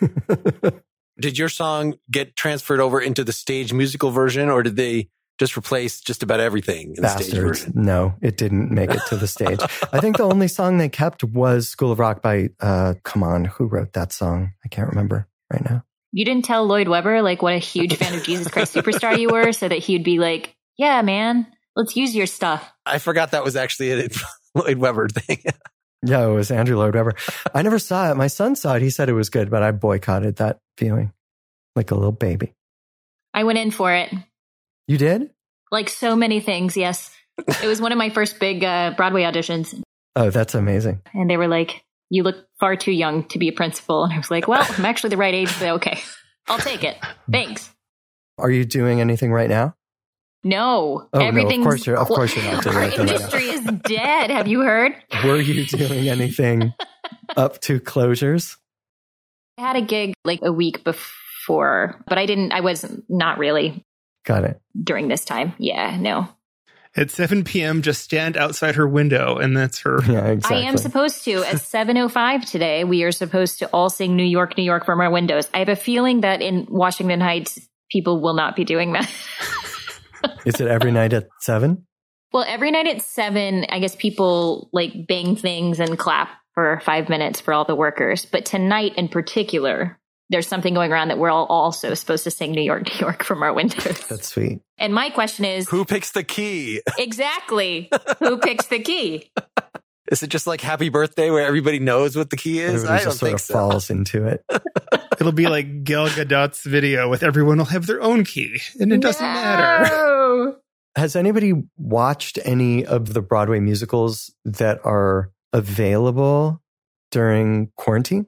[SPEAKER 1] Did your song get transferred over into the stage musical version, or did they just replace just about everything in
[SPEAKER 3] Bastards.
[SPEAKER 1] the stage version?
[SPEAKER 3] No, it didn't make it to the stage. I think the only song they kept was School of Rock by, uh, come on, who wrote that song? I can't remember right now.
[SPEAKER 2] You didn't tell Lloyd Webber like what a huge fan of Jesus Christ Superstar you were, so that he'd be like, yeah, man, let's use your stuff.
[SPEAKER 1] I forgot that was actually a Lloyd Webber thing.
[SPEAKER 3] Yeah, it was Andrew Lloyd Webber. I never saw it. My son saw it. He said it was good, but I boycotted that viewing like a little baby.
[SPEAKER 2] I went in for it.
[SPEAKER 3] You did?
[SPEAKER 2] Like so many things, yes. It was one of my first big uh, Broadway auditions.
[SPEAKER 3] Oh, that's amazing.
[SPEAKER 2] And they were like, you look far too young to be a principal. And I was like, well, I'm actually the right age, but okay, I'll take it. Thanks.
[SPEAKER 3] Are you doing anything right now?
[SPEAKER 2] No.
[SPEAKER 3] Oh,
[SPEAKER 2] everything's
[SPEAKER 3] no, of course you're, of course you're not doing
[SPEAKER 2] Our
[SPEAKER 3] anything
[SPEAKER 2] industry
[SPEAKER 3] right now.
[SPEAKER 2] is dead. Have you heard?
[SPEAKER 3] Were you doing anything up to closures?
[SPEAKER 2] I had a gig like a week before, but I didn't, I was not really
[SPEAKER 3] Got it.
[SPEAKER 2] during this time. Yeah, no.
[SPEAKER 4] At seven p.m., just stand outside her window, and that's her.
[SPEAKER 3] Yeah, exactly.
[SPEAKER 2] I am supposed to. At seven oh five today, we are supposed to all sing New York, New York from our windows. I have a feeling that in Washington Heights, people will not be doing that.
[SPEAKER 3] Is it every night at seven?
[SPEAKER 2] Well, every night at seven, I guess people like bang things and clap for five minutes for all the workers. But tonight in particular, there's something going around that we're all also supposed to sing New York, New York from our windows.
[SPEAKER 3] That's sweet.
[SPEAKER 2] And my question is,
[SPEAKER 1] Who picks the key?
[SPEAKER 2] exactly, who picks the key?
[SPEAKER 1] Is it just like Happy Birthday where everybody knows what the key is?
[SPEAKER 3] Everybody
[SPEAKER 1] I don't
[SPEAKER 3] just sort
[SPEAKER 1] think
[SPEAKER 3] of
[SPEAKER 1] so.
[SPEAKER 3] falls into it.
[SPEAKER 4] It'll be like Gal Gadot's video with everyone will have their own key, and it doesn't matter.
[SPEAKER 2] No.
[SPEAKER 3] Has anybody watched any of the Broadway musicals that are available during quarantine?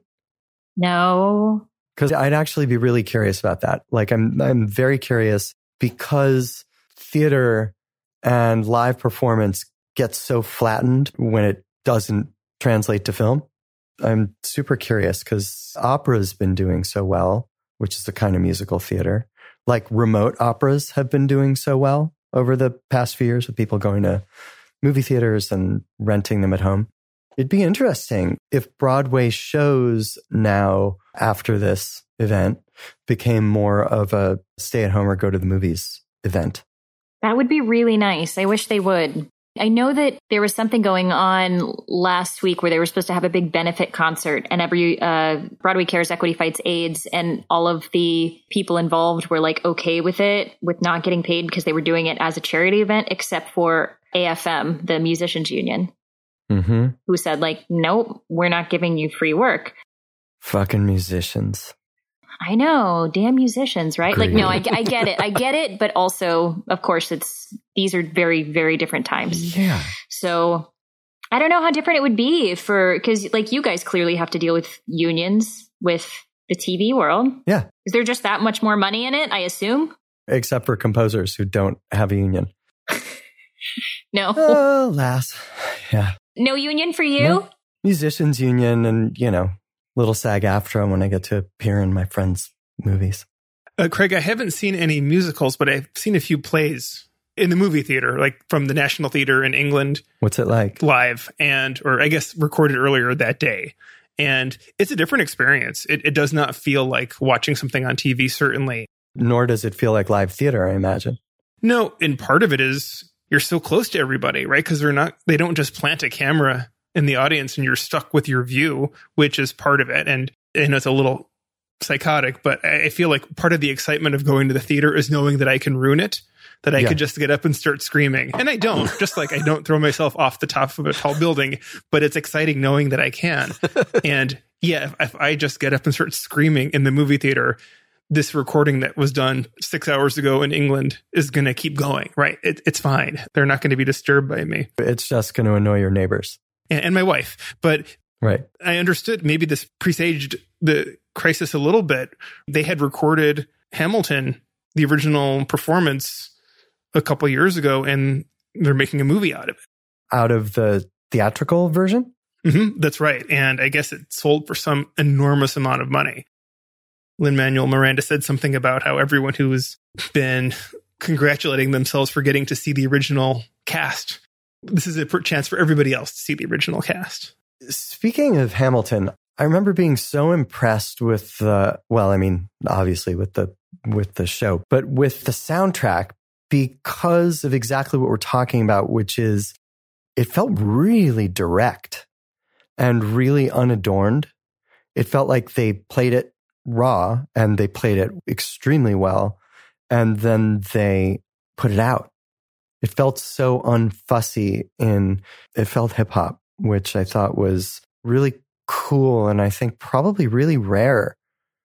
[SPEAKER 2] No.
[SPEAKER 3] Because I'd actually be really curious about that. Like, I'm I'm very curious because theater and live performance gets so flattened when it doesn't translate to film. I'm super curious because opera's been doing so well, which is the kind of musical theater. Like remote operas have been doing so well over the past few years with people going to movie theaters and renting them at home. It'd be interesting if Broadway shows now, after this event, became more of a stay-at-home or go-to-the-movies event.
[SPEAKER 2] That would be really nice. I wish they would. I know that there was something going on last week where they were supposed to have a big benefit concert, and every uh, Broadway Cares Equity Fights AIDS, and all of the people involved were like okay with it, with not getting paid because they were doing it as a charity event, except for A F M, the musicians union,
[SPEAKER 3] Mm-hmm.
[SPEAKER 2] who said like, nope, we're not giving you free work.
[SPEAKER 3] Fucking musicians.
[SPEAKER 2] I know, damn musicians, right? Like, no, I,
[SPEAKER 3] Agreed.
[SPEAKER 2] I get it. I get it. But also, of course, it's, these are very, very different times.
[SPEAKER 3] Yeah.
[SPEAKER 2] So I don't know how different it would be for, because like you guys clearly have to deal with unions with the T V world.
[SPEAKER 3] Yeah.
[SPEAKER 2] Is there just that much more money in it, I assume?
[SPEAKER 3] Except for composers who don't have a union.
[SPEAKER 2] No.
[SPEAKER 3] Alas. Yeah.
[SPEAKER 2] No union for you?
[SPEAKER 3] No. Musicians union and, you know, little SAG-AFTRA when I get to appear in my friends' movies.
[SPEAKER 4] Uh, Craig, I haven't seen any musicals, but I've seen a few plays in the movie theater, like from the National Theatre in England.
[SPEAKER 3] What's it like?
[SPEAKER 4] Live and, or I guess recorded earlier that day. And it's a different experience. It, it does not feel like watching something on T V, certainly.
[SPEAKER 3] Nor does it feel like live theater, I imagine.
[SPEAKER 4] No, and part of it is you're so close to everybody, right? Because they're not, they don't just plant a camera in the audience and you're stuck with your view, which is part of it. And I know it's a little psychotic, but I feel like part of the excitement of going to the theater is knowing that I can ruin it, that I
[SPEAKER 3] yeah.
[SPEAKER 4] could just get up and start screaming. And I don't, just like I don't throw myself off the top of a tall building, but it's exciting knowing that I can. And yeah, if, if I just get up and start screaming in the movie theater, this recording that was done six hours ago in England is going to keep going, right? It, it's fine. They're not going to be disturbed by me.
[SPEAKER 3] It's just going to annoy your neighbors.
[SPEAKER 4] And, and my wife. But
[SPEAKER 3] right.
[SPEAKER 4] I understood maybe this presaged the crisis a little bit. They had recorded Hamilton, the original performance, a couple years ago, and they're making a movie out of it.
[SPEAKER 3] Out of the theatrical version?
[SPEAKER 4] Mm-hmm, that's right. And I guess it sold for some enormous amount of money. Lin-Manuel Miranda said something about how everyone who's been congratulating themselves for getting to see the original cast, this is a chance for everybody else to see the original cast.
[SPEAKER 3] Speaking of Hamilton, I remember being so impressed with the, well, I mean, obviously with the, with the show, but with the soundtrack because of exactly what we're talking about, which is it felt really direct and really unadorned. It felt like they played it raw and they played it extremely well. And then they put it out. It felt so unfussy in, it felt hip hop, which I thought was really cool. And I think probably really rare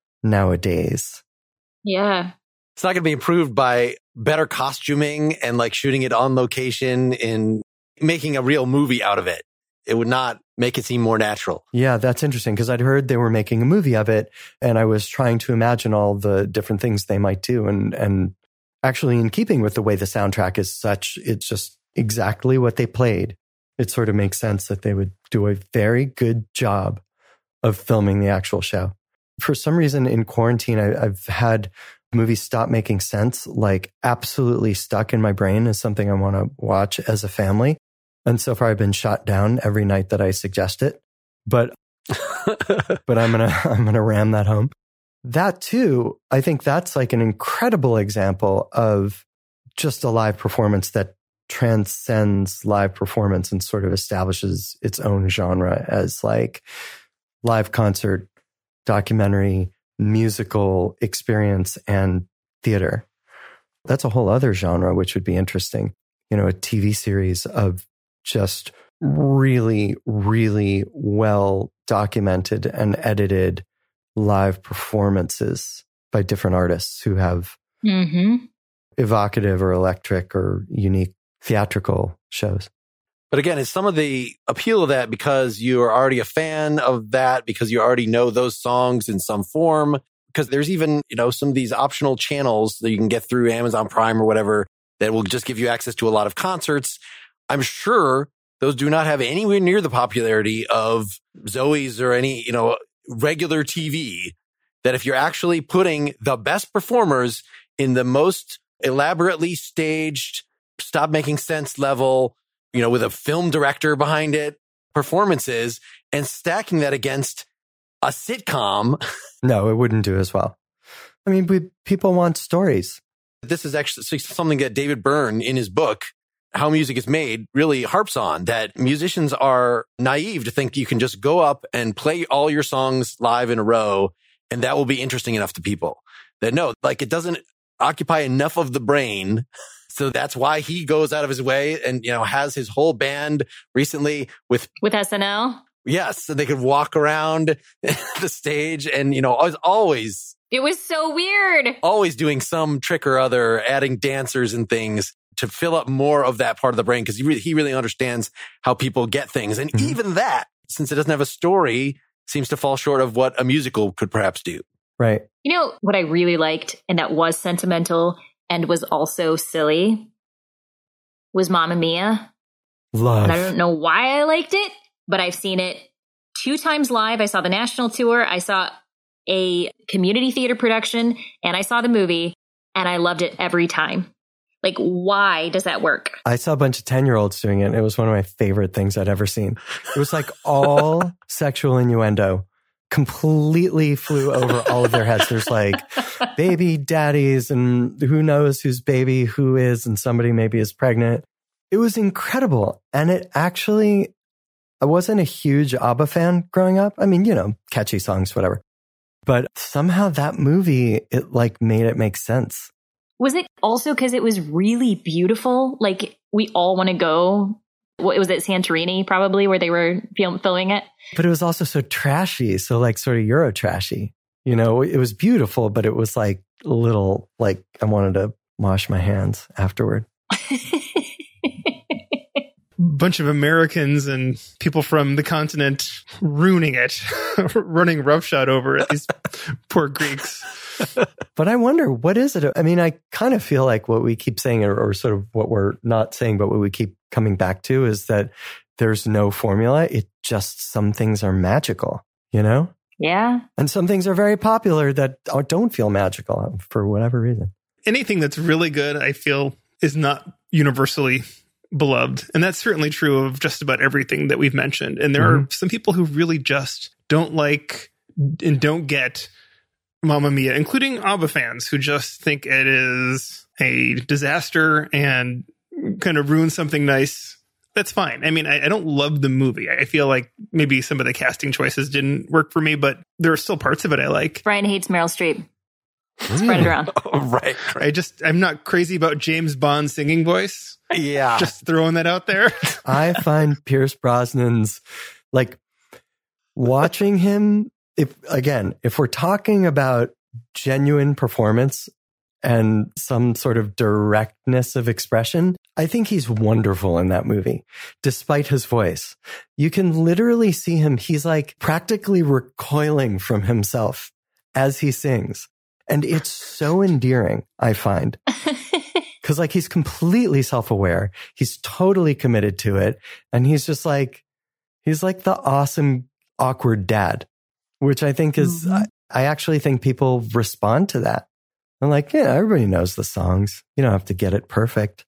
[SPEAKER 3] nowadays.
[SPEAKER 2] Yeah.
[SPEAKER 1] It's not going to be improved by better costuming and like shooting it on location and making a real movie out of it. It would not make it seem more natural.
[SPEAKER 3] Yeah, that's interesting because I'd heard they were making a movie of it and I was trying to imagine all the different things they might do. And, and actually in keeping with the way the soundtrack is such, it's just exactly what they played. It sort of makes sense that they would do a very good job of filming the actual show. For some reason in quarantine, I, I've had movies stop making sense, like absolutely stuck in my brain as something I want to watch as a family. And so far I've been shot down every night that I suggest it, but, but I'm going to, I'm going to ram that home. That too, I think that's like an incredible example of just a live performance that transcends live performance and sort of establishes its own genre as like live concert, documentary, musical experience and theater. That's a whole other genre, which would be interesting. You know, a T V series of just really, really well documented and edited live performances by different artists who have
[SPEAKER 2] mm-hmm.
[SPEAKER 3] evocative or electric or unique theatrical shows.
[SPEAKER 1] But again, it's some of the appeal of that because you are already a fan of that, because you already know those songs in some form, because there's even, you know, some of these optional channels that you can get through Amazon Prime or whatever that will just give you access to a lot of concerts. I'm sure those do not have anywhere near the popularity of Zoe's or any, you know, regular T V, that if you're actually putting the best performers in the most elaborately staged, stop making sense level, you know, with a film director behind it, performances, and stacking that against a sitcom.
[SPEAKER 3] No, it wouldn't do as well. I mean, we, people want stories.
[SPEAKER 1] This is actually something that David Byrne in his book, How Music is Made, really harps on, that musicians are naive to think you can just go up and play all your songs live in a row and that will be interesting enough to people. That no, like it doesn't occupy enough of the brain. So that's why he goes out of his way and, you know, has his whole band recently with...
[SPEAKER 2] With S N L?
[SPEAKER 1] Yes. So they could walk around the stage and, you know, always, always...
[SPEAKER 2] It was so weird.
[SPEAKER 1] Always doing some trick or other, adding dancers and things to fill up more of that part of the brain because he really, he really understands how people get things. And mm-hmm. even that, since it doesn't have a story, seems to fall short of what a musical could perhaps do.
[SPEAKER 3] Right.
[SPEAKER 2] You know, what I really liked, and that was sentimental and was also silly, was Mamma Mia.
[SPEAKER 3] Love.
[SPEAKER 2] And I don't know why I liked it, but I've seen it two times live. I saw the national tour. I saw a community theater production, and I saw the movie, and I loved it every time. Like, why does that work?
[SPEAKER 3] I saw a bunch of ten-year-olds doing it, and it was one of my favorite things I'd ever seen. It was like all sexual innuendo completely flew over all of their heads. There's like baby daddies, and who knows whose baby who is, and somebody maybe is pregnant. It was incredible. And it actually, I wasn't a huge ABBA fan growing up. I mean, you know, catchy songs, whatever. But somehow that movie, it like made it make sense.
[SPEAKER 2] Was it also because it was really beautiful? Like, we all want to go. What was it, Santorini, probably, where they were film- filming it?
[SPEAKER 3] But it was also so trashy. So like sort of Euro trashy. You know, it was beautiful, but it was like a little, like I wanted to wash my hands afterward.
[SPEAKER 4] Bunch of Americans and people from the continent ruining it, running roughshod over it, these poor Greeks.
[SPEAKER 3] But I wonder, what is it? I mean, I kind of feel like what we keep saying, or, or sort of what we're not saying, but what we keep coming back to is that there's no formula. It just, some things are magical, you know?
[SPEAKER 2] Yeah.
[SPEAKER 3] And some things are very popular that don't feel magical for whatever reason.
[SPEAKER 4] Anything that's really good, I feel, is not universally beloved. And that's certainly true of just about everything that we've mentioned. And there mm-hmm. are some people who really just don't like and don't get Mamma Mia, including ABBA fans who just think it is a disaster and kind of ruins something nice. That's fine. I mean, I, I don't love the movie. I feel like maybe some of the casting choices didn't work for me, but there are still parts of it I like.
[SPEAKER 2] Brian hates Meryl Streep. Spread it around.
[SPEAKER 1] right, right.
[SPEAKER 4] I just, I'm not crazy about James Bond's singing voice.
[SPEAKER 1] Yeah.
[SPEAKER 4] Just throwing that out there.
[SPEAKER 3] I find Pierce Brosnan's, like, watching him, if again, if we're talking about genuine performance and some sort of directness of expression, I think he's wonderful in that movie, despite his voice. You can literally see him. He's like practically recoiling from himself as he sings. And it's so endearing, I find. Because like he's completely self-aware. He's totally committed to it. And he's just like, he's like the awesome, awkward dad, which I think is, mm-hmm. I, I actually think people respond to that. I'm like, yeah, everybody knows the songs. You don't have to get it perfect.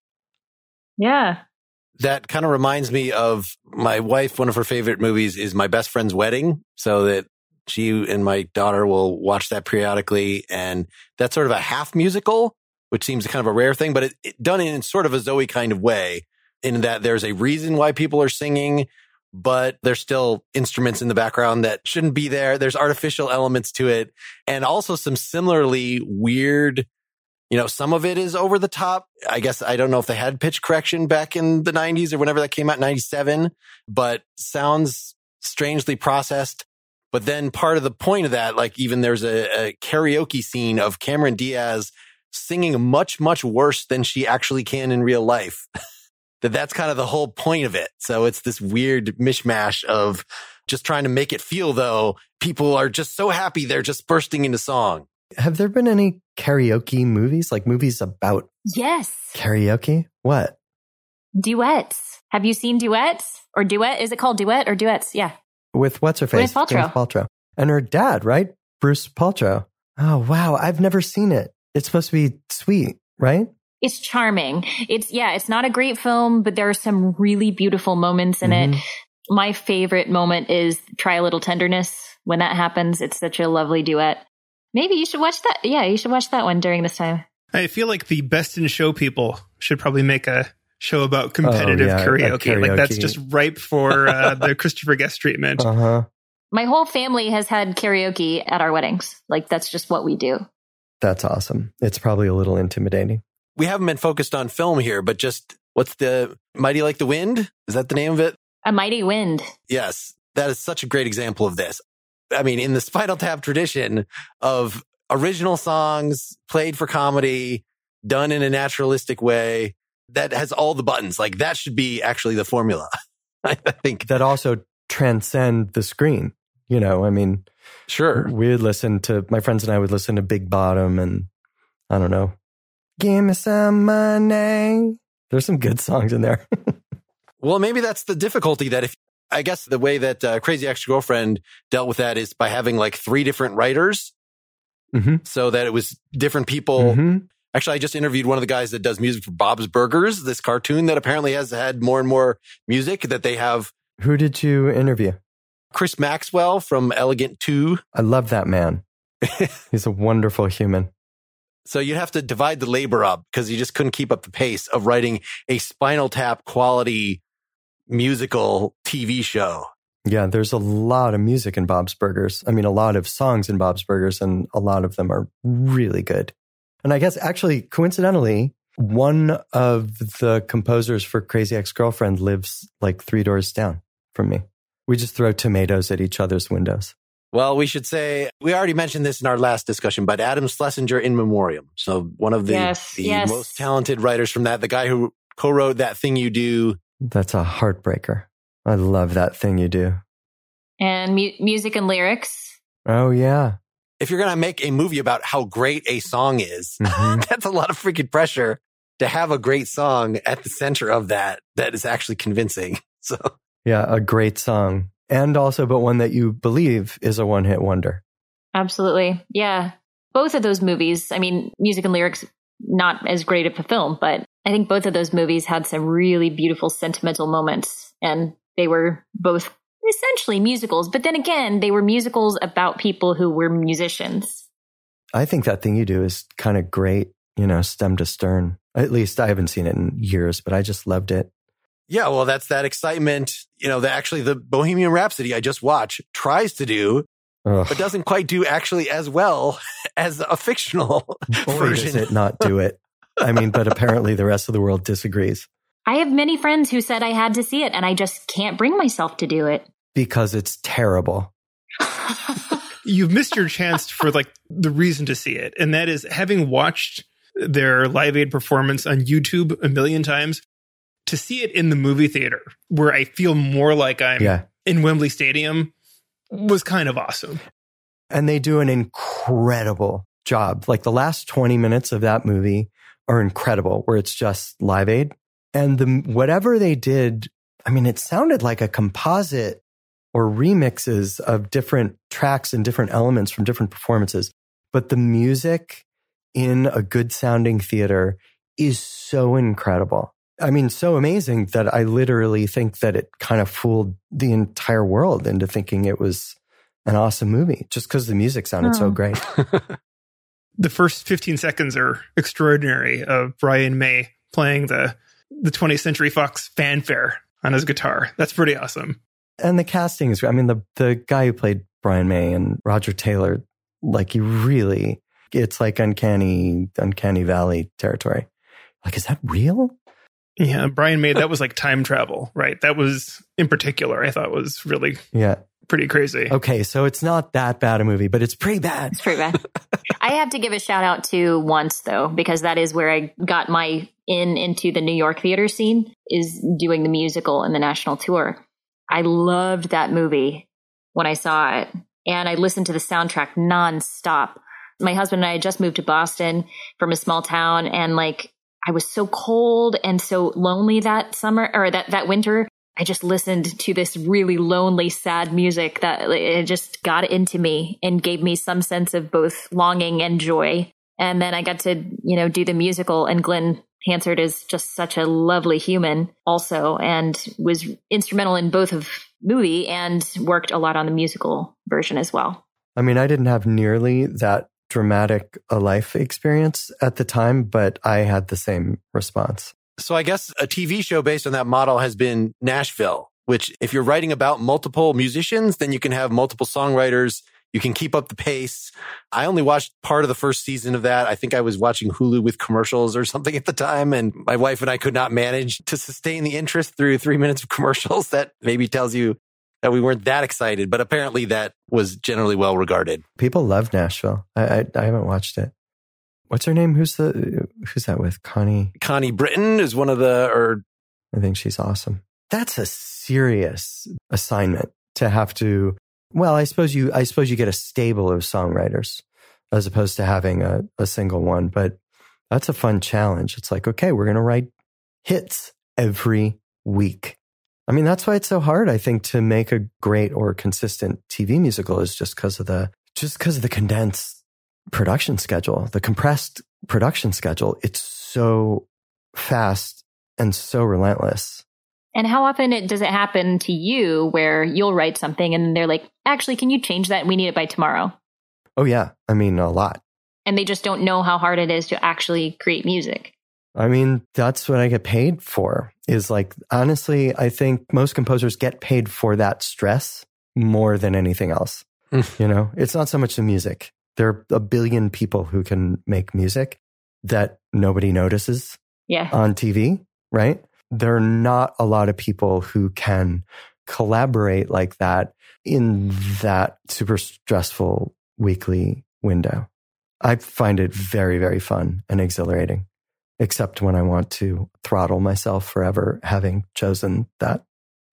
[SPEAKER 2] Yeah.
[SPEAKER 1] That kind of reminds me of my wife. One of her favorite movies is My Best Friend's Wedding. So that she and my daughter will watch that periodically. And that's sort of a half musical, which seems kind of a rare thing, but it, it done in sort of a Zoe kind of way, in that there's a reason why people are singing, but there's still instruments in the background that shouldn't be there. There's artificial elements to it. And also some similarly weird, you know, some of it is over the top. I guess I don't know if they had pitch correction back in the nineties or whenever that came out, ninety-seven, but sounds strangely processed. But then part of the point of that, like even there's a, a karaoke scene of Cameron Diaz singing much, much worse than she actually can in real life. that that's kind of the whole point of it. So it's this weird mishmash of just trying to make it feel though people are just so happy they're just bursting into song.
[SPEAKER 3] Have there been any karaoke movies, like movies about
[SPEAKER 2] yes
[SPEAKER 3] karaoke? What?
[SPEAKER 2] Duets. Have you seen Duets or Duet? Is it called Duet or Duets? Yeah.
[SPEAKER 3] With what's her face?
[SPEAKER 2] Gwyneth Paltrow.
[SPEAKER 3] Gwyneth Paltrow. And her dad, right? Bruce Paltrow. Oh, wow. I've never seen it. It's supposed to be sweet, right?
[SPEAKER 2] It's charming. It's, yeah, it's not a great film, but there are some really beautiful moments in mm-hmm. it. My favorite moment is Try a Little Tenderness. When that happens, it's such a lovely duet. Maybe you should watch that. Yeah, you should watch that one during this time.
[SPEAKER 4] I feel like the Best in Show people should probably make a show about competitive oh, yeah, karaoke. karaoke. Like that's just ripe for uh, the Christopher Guest treatment.
[SPEAKER 3] Uh-huh.
[SPEAKER 2] My whole family has had karaoke at our weddings. Like that's just what we do.
[SPEAKER 3] That's awesome. It's probably a little intimidating.
[SPEAKER 1] We haven't been focused on film here, but just what's the Mighty Like the Wind? Is that the name of it?
[SPEAKER 2] A Mighty Wind.
[SPEAKER 1] Yes. That is such a great example of this. I mean, in the Spinal Tap tradition of original songs played for comedy, done in a naturalistic way, that has all the buttons. Like that should be actually the formula. I think
[SPEAKER 3] that also transcend the screen. You know, I mean,
[SPEAKER 1] sure.
[SPEAKER 3] We'd listen to, my friends and I would listen to Big Bottom and I don't know, give me some money. There's some good songs in there.
[SPEAKER 1] Well, maybe that's the difficulty that if, I guess the way that uh, Crazy Ex-Girlfriend dealt with that is by having like three different writers.
[SPEAKER 3] Mm-hmm.
[SPEAKER 1] So that it was different people.
[SPEAKER 3] Mm-hmm.
[SPEAKER 1] Actually, I just interviewed one of the guys that does music for Bob's Burgers, this cartoon that apparently has had more and more music that they have.
[SPEAKER 3] Who did you interview?
[SPEAKER 1] Chris Maxwell from Elegant two.
[SPEAKER 3] I love that man. He's a wonderful human.
[SPEAKER 1] So you'd have to divide the labor up because you just couldn't keep up the pace of writing a Spinal Tap quality musical T V show.
[SPEAKER 3] Yeah, there's a lot of music in Bob's Burgers. I mean, a lot of songs in Bob's Burgers, and a lot of them are really good. And I guess actually, coincidentally, one of the composers for Crazy Ex-Girlfriend lives like three doors down from me. We just throw tomatoes at each other's windows.
[SPEAKER 1] Well, we should say, we already mentioned this in our last discussion, but Adam Schlesinger in memoriam. So one of the,
[SPEAKER 2] yes,
[SPEAKER 1] the
[SPEAKER 2] yes.
[SPEAKER 1] most talented writers from that, the guy who co-wrote That Thing You Do.
[SPEAKER 3] That's a heartbreaker. I love That Thing You Do.
[SPEAKER 2] And mu- music and lyrics.
[SPEAKER 3] Oh, yeah.
[SPEAKER 1] If you're going to make a movie about how great a song is,
[SPEAKER 3] Mm-hmm.
[SPEAKER 1] that's a lot of freaking pressure to have a great song at the center of that, that is actually convincing. So,
[SPEAKER 3] yeah, a great song. And also, but one that you believe is a one-hit wonder.
[SPEAKER 2] Absolutely. Yeah. Both of those movies, I mean, music and lyrics, not as great of a film, but I think both of those movies had some really beautiful sentimental moments. And they were both essentially musicals. But then again, they were musicals about people who were musicians.
[SPEAKER 3] I think That Thing You Do is kind of great, you know, stem to stern. At least I haven't seen it in years, but I just loved it.
[SPEAKER 1] yeah, well, that's that excitement, you know, that actually the Bohemian Rhapsody I just watched tries to do,
[SPEAKER 3] Ugh.
[SPEAKER 1] but doesn't quite do actually as well as a fictional
[SPEAKER 3] Boy,
[SPEAKER 1] version.
[SPEAKER 3] does it not do it. I mean, but apparently the rest of the world disagrees.
[SPEAKER 2] I have many friends who said I had to see it, and I just can't bring myself to do it.
[SPEAKER 3] Because it's terrible.
[SPEAKER 4] You've missed your chance for like the reason to see it. And that is, having watched their Live Aid performance on YouTube a million times, to see it in the movie theater where I feel more like I'm
[SPEAKER 3] Yeah.
[SPEAKER 4] in Wembley Stadium was kind of awesome.
[SPEAKER 3] And they do an incredible job. Like the last twenty minutes of that movie are incredible, where it's just Live Aid. And the whatever they did, I mean, it sounded like a composite or remixes of different tracks and different elements from different performances. But the music in a good sounding theater is so incredible. I mean, so amazing that I literally think that it kind of fooled the entire world into thinking it was an awesome movie just because the music sounded
[SPEAKER 2] Oh.
[SPEAKER 3] so great.
[SPEAKER 4] The first fifteen seconds are extraordinary of Brian May playing the, the twentieth Century Fox fanfare on his guitar. That's pretty awesome.
[SPEAKER 3] And the casting is, I mean, the, the guy who played Brian May and Roger Taylor, like you really, it's like uncanny, uncanny valley territory. Like, is that real?
[SPEAKER 4] Yeah, Brian May, that was like time travel, right? That was, in particular, I thought was really
[SPEAKER 3] Yeah.
[SPEAKER 4] pretty crazy.
[SPEAKER 3] Okay. So it's not that bad a movie, but it's pretty bad.
[SPEAKER 2] It's pretty bad. I have to give a shout out to Once, though, because that is where I got my in into the New York theater scene, is doing the musical and the national tour. I loved that movie when I saw it, and I listened to the soundtrack nonstop. My husband and I had just moved to Boston from a small town, and like I was so cold and so lonely that summer or that, that winter. I just listened to this really lonely, sad music that it just got into me and gave me some sense of both longing and joy. And then I got to, you know, do the musical, and Glenn Hansard is just such a lovely human also, and was instrumental in both of movie and worked a lot on the musical version as well.
[SPEAKER 3] I mean, I didn't have nearly that dramatic a life experience at the time, but I had the same response.
[SPEAKER 1] So I guess a T V show based on that model has been Nashville, which if you're writing about multiple musicians, then you can have multiple songwriters. You can keep up the pace. I only watched part of the first season of that. I think I was watching Hulu with commercials or something at the time. And my wife and I could not manage to sustain the interest through three minutes of commercials. That maybe tells you that we weren't that excited, but apparently that was generally well regarded.
[SPEAKER 3] People love Nashville. I, I, I haven't watched it. What's her name? Who's the, who's that with? Connie?
[SPEAKER 1] Connie Britton is one of the, or
[SPEAKER 3] I think she's awesome. That's a serious assignment to have to, well, I suppose you, I suppose you get a stable of songwriters as opposed to having a, a single one, but that's a fun challenge. It's like, okay, we're going to write hits every week. I mean, that's why it's so hard, I think, to make a great or consistent T V musical is just because of the, just because of the condensed production schedule, the compressed production schedule. It's so fast and so relentless.
[SPEAKER 2] And how often it, does it happen to you where you'll write something and they're like, actually, can you change that? We need it by tomorrow.
[SPEAKER 3] Oh, yeah. I mean, a lot.
[SPEAKER 2] And they just don't know how hard it is to actually create music.
[SPEAKER 3] I mean, that's what I get paid for, is like, honestly, I think most composers get paid for that stress more than anything else. You know, it's not so much the music. There are a billion people who can make music that nobody notices
[SPEAKER 2] yeah.
[SPEAKER 3] on T V, right? There are not a lot of people who can collaborate like that in that super stressful weekly window. I find it very, very fun and exhilarating, except when I want to throttle myself forever, having chosen that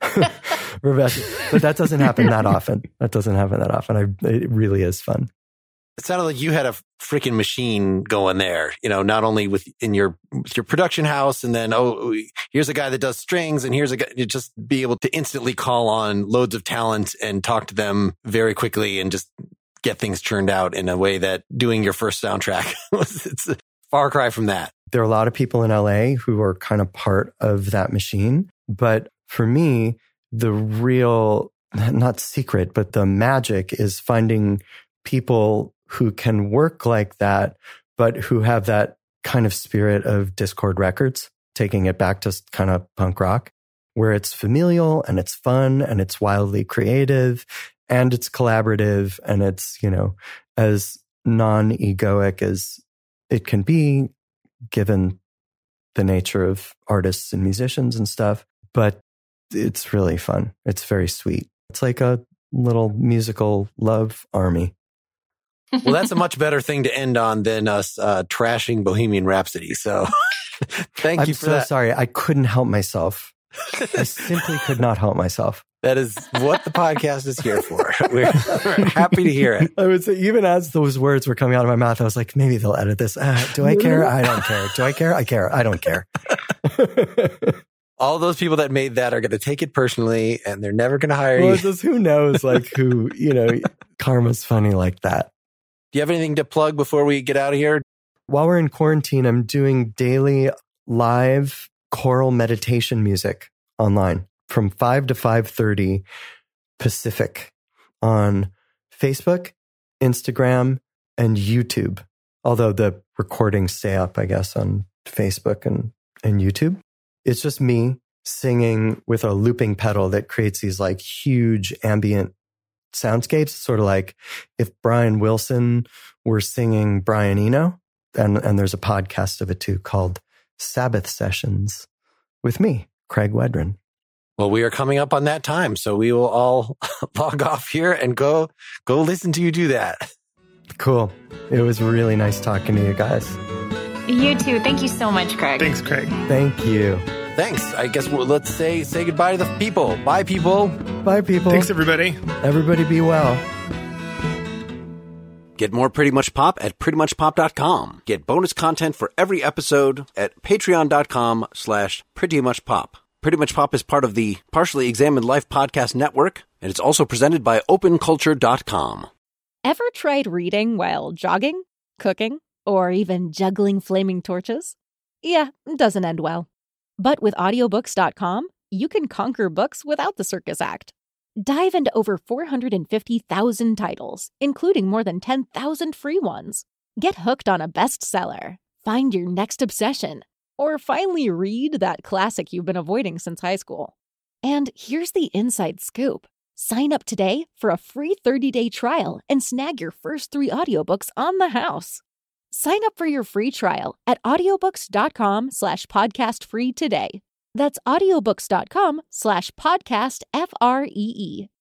[SPEAKER 3] profession. But that doesn't happen that often. That doesn't happen that often. I, it really is fun.
[SPEAKER 1] It sounded like you had a freaking machine going there, you know, not only with in your with your production house, and then, oh, here's a guy that does strings, and here's a guy, you just be able to instantly call on loads of talent and talk to them very quickly and just get things churned out in a way that doing your first soundtrack was, it's a far cry from that.
[SPEAKER 3] There are a lot of people in L A who are kind of part of that machine. But for me, the real, not secret, but the magic is finding people who can work like that, but who have that kind of spirit of Discord Records, taking it back to kind of punk rock, where it's familial and it's fun and it's wildly creative and it's collaborative and it's, you know, as non-egoic as it can be, given the nature of artists and musicians and stuff. But it's really fun. It's very sweet. It's like a little musical love army.
[SPEAKER 1] Well, that's a much better thing to end on than us uh, trashing Bohemian Rhapsody. So thank
[SPEAKER 3] I'm
[SPEAKER 1] you for
[SPEAKER 3] so
[SPEAKER 1] that.
[SPEAKER 3] sorry. I couldn't help myself. I simply could not help myself.
[SPEAKER 1] That is what the podcast is here for. We're, we're happy to hear it.
[SPEAKER 3] I would say, even as those words were coming out of my mouth, I was like, maybe they'll edit this. Uh, do I care? I don't care. Do I care? I care. I don't care.
[SPEAKER 1] All those people that made that are going to take it personally, and they're never going to hire
[SPEAKER 3] well,
[SPEAKER 1] you.
[SPEAKER 3] It's just, who knows, like, who, you know, karma's funny like that.
[SPEAKER 1] Do you have anything to plug before we get out of here?
[SPEAKER 3] While we're in quarantine, I'm doing daily live choral meditation music online from five to five thirty Pacific on Facebook, Instagram, and YouTube. Although the recordings stay up, I guess, on Facebook and, and YouTube. It's just me singing with a looping pedal that creates these like huge ambient soundscapes, sort of like if Brian Wilson were singing Brian Eno. And, and there's a podcast of it too called Sabbath Sessions with me, Craig Wedren.
[SPEAKER 1] Well, we are coming up on that time, so we will all log off here and go go listen to you do that.
[SPEAKER 3] Cool. It was really nice talking to you guys.
[SPEAKER 2] You too. Thank you so much, Craig.
[SPEAKER 4] Thanks, Craig.
[SPEAKER 3] Thank you.
[SPEAKER 1] Thanks. I guess we'll, let's say say goodbye to the people. Bye, people.
[SPEAKER 3] Bye, people.
[SPEAKER 4] Thanks, everybody.
[SPEAKER 3] Everybody be well.
[SPEAKER 1] Get more Pretty Much Pop at pretty much pop dot com. Get bonus content for every episode at patreon.com slash pretty much pop. Pretty Much Pop is part of the Partially Examined Life podcast network, and it's also presented by open culture dot com.
[SPEAKER 5] Ever tried reading while jogging, cooking, or even juggling flaming torches? Yeah, it doesn't end well. But with audiobooks dot com, you can conquer books without the circus act. Dive into over four hundred fifty thousand titles, including more than ten thousand free ones. Get hooked on a bestseller, find your next obsession, or finally read that classic you've been avoiding since high school. And here's the inside scoop. Sign up today for a free thirty-day trial and snag your first three audiobooks on the house. Sign up for your free trial at audiobooks.com slash podcast free today. That's audiobooks.com slash podcast F R E E.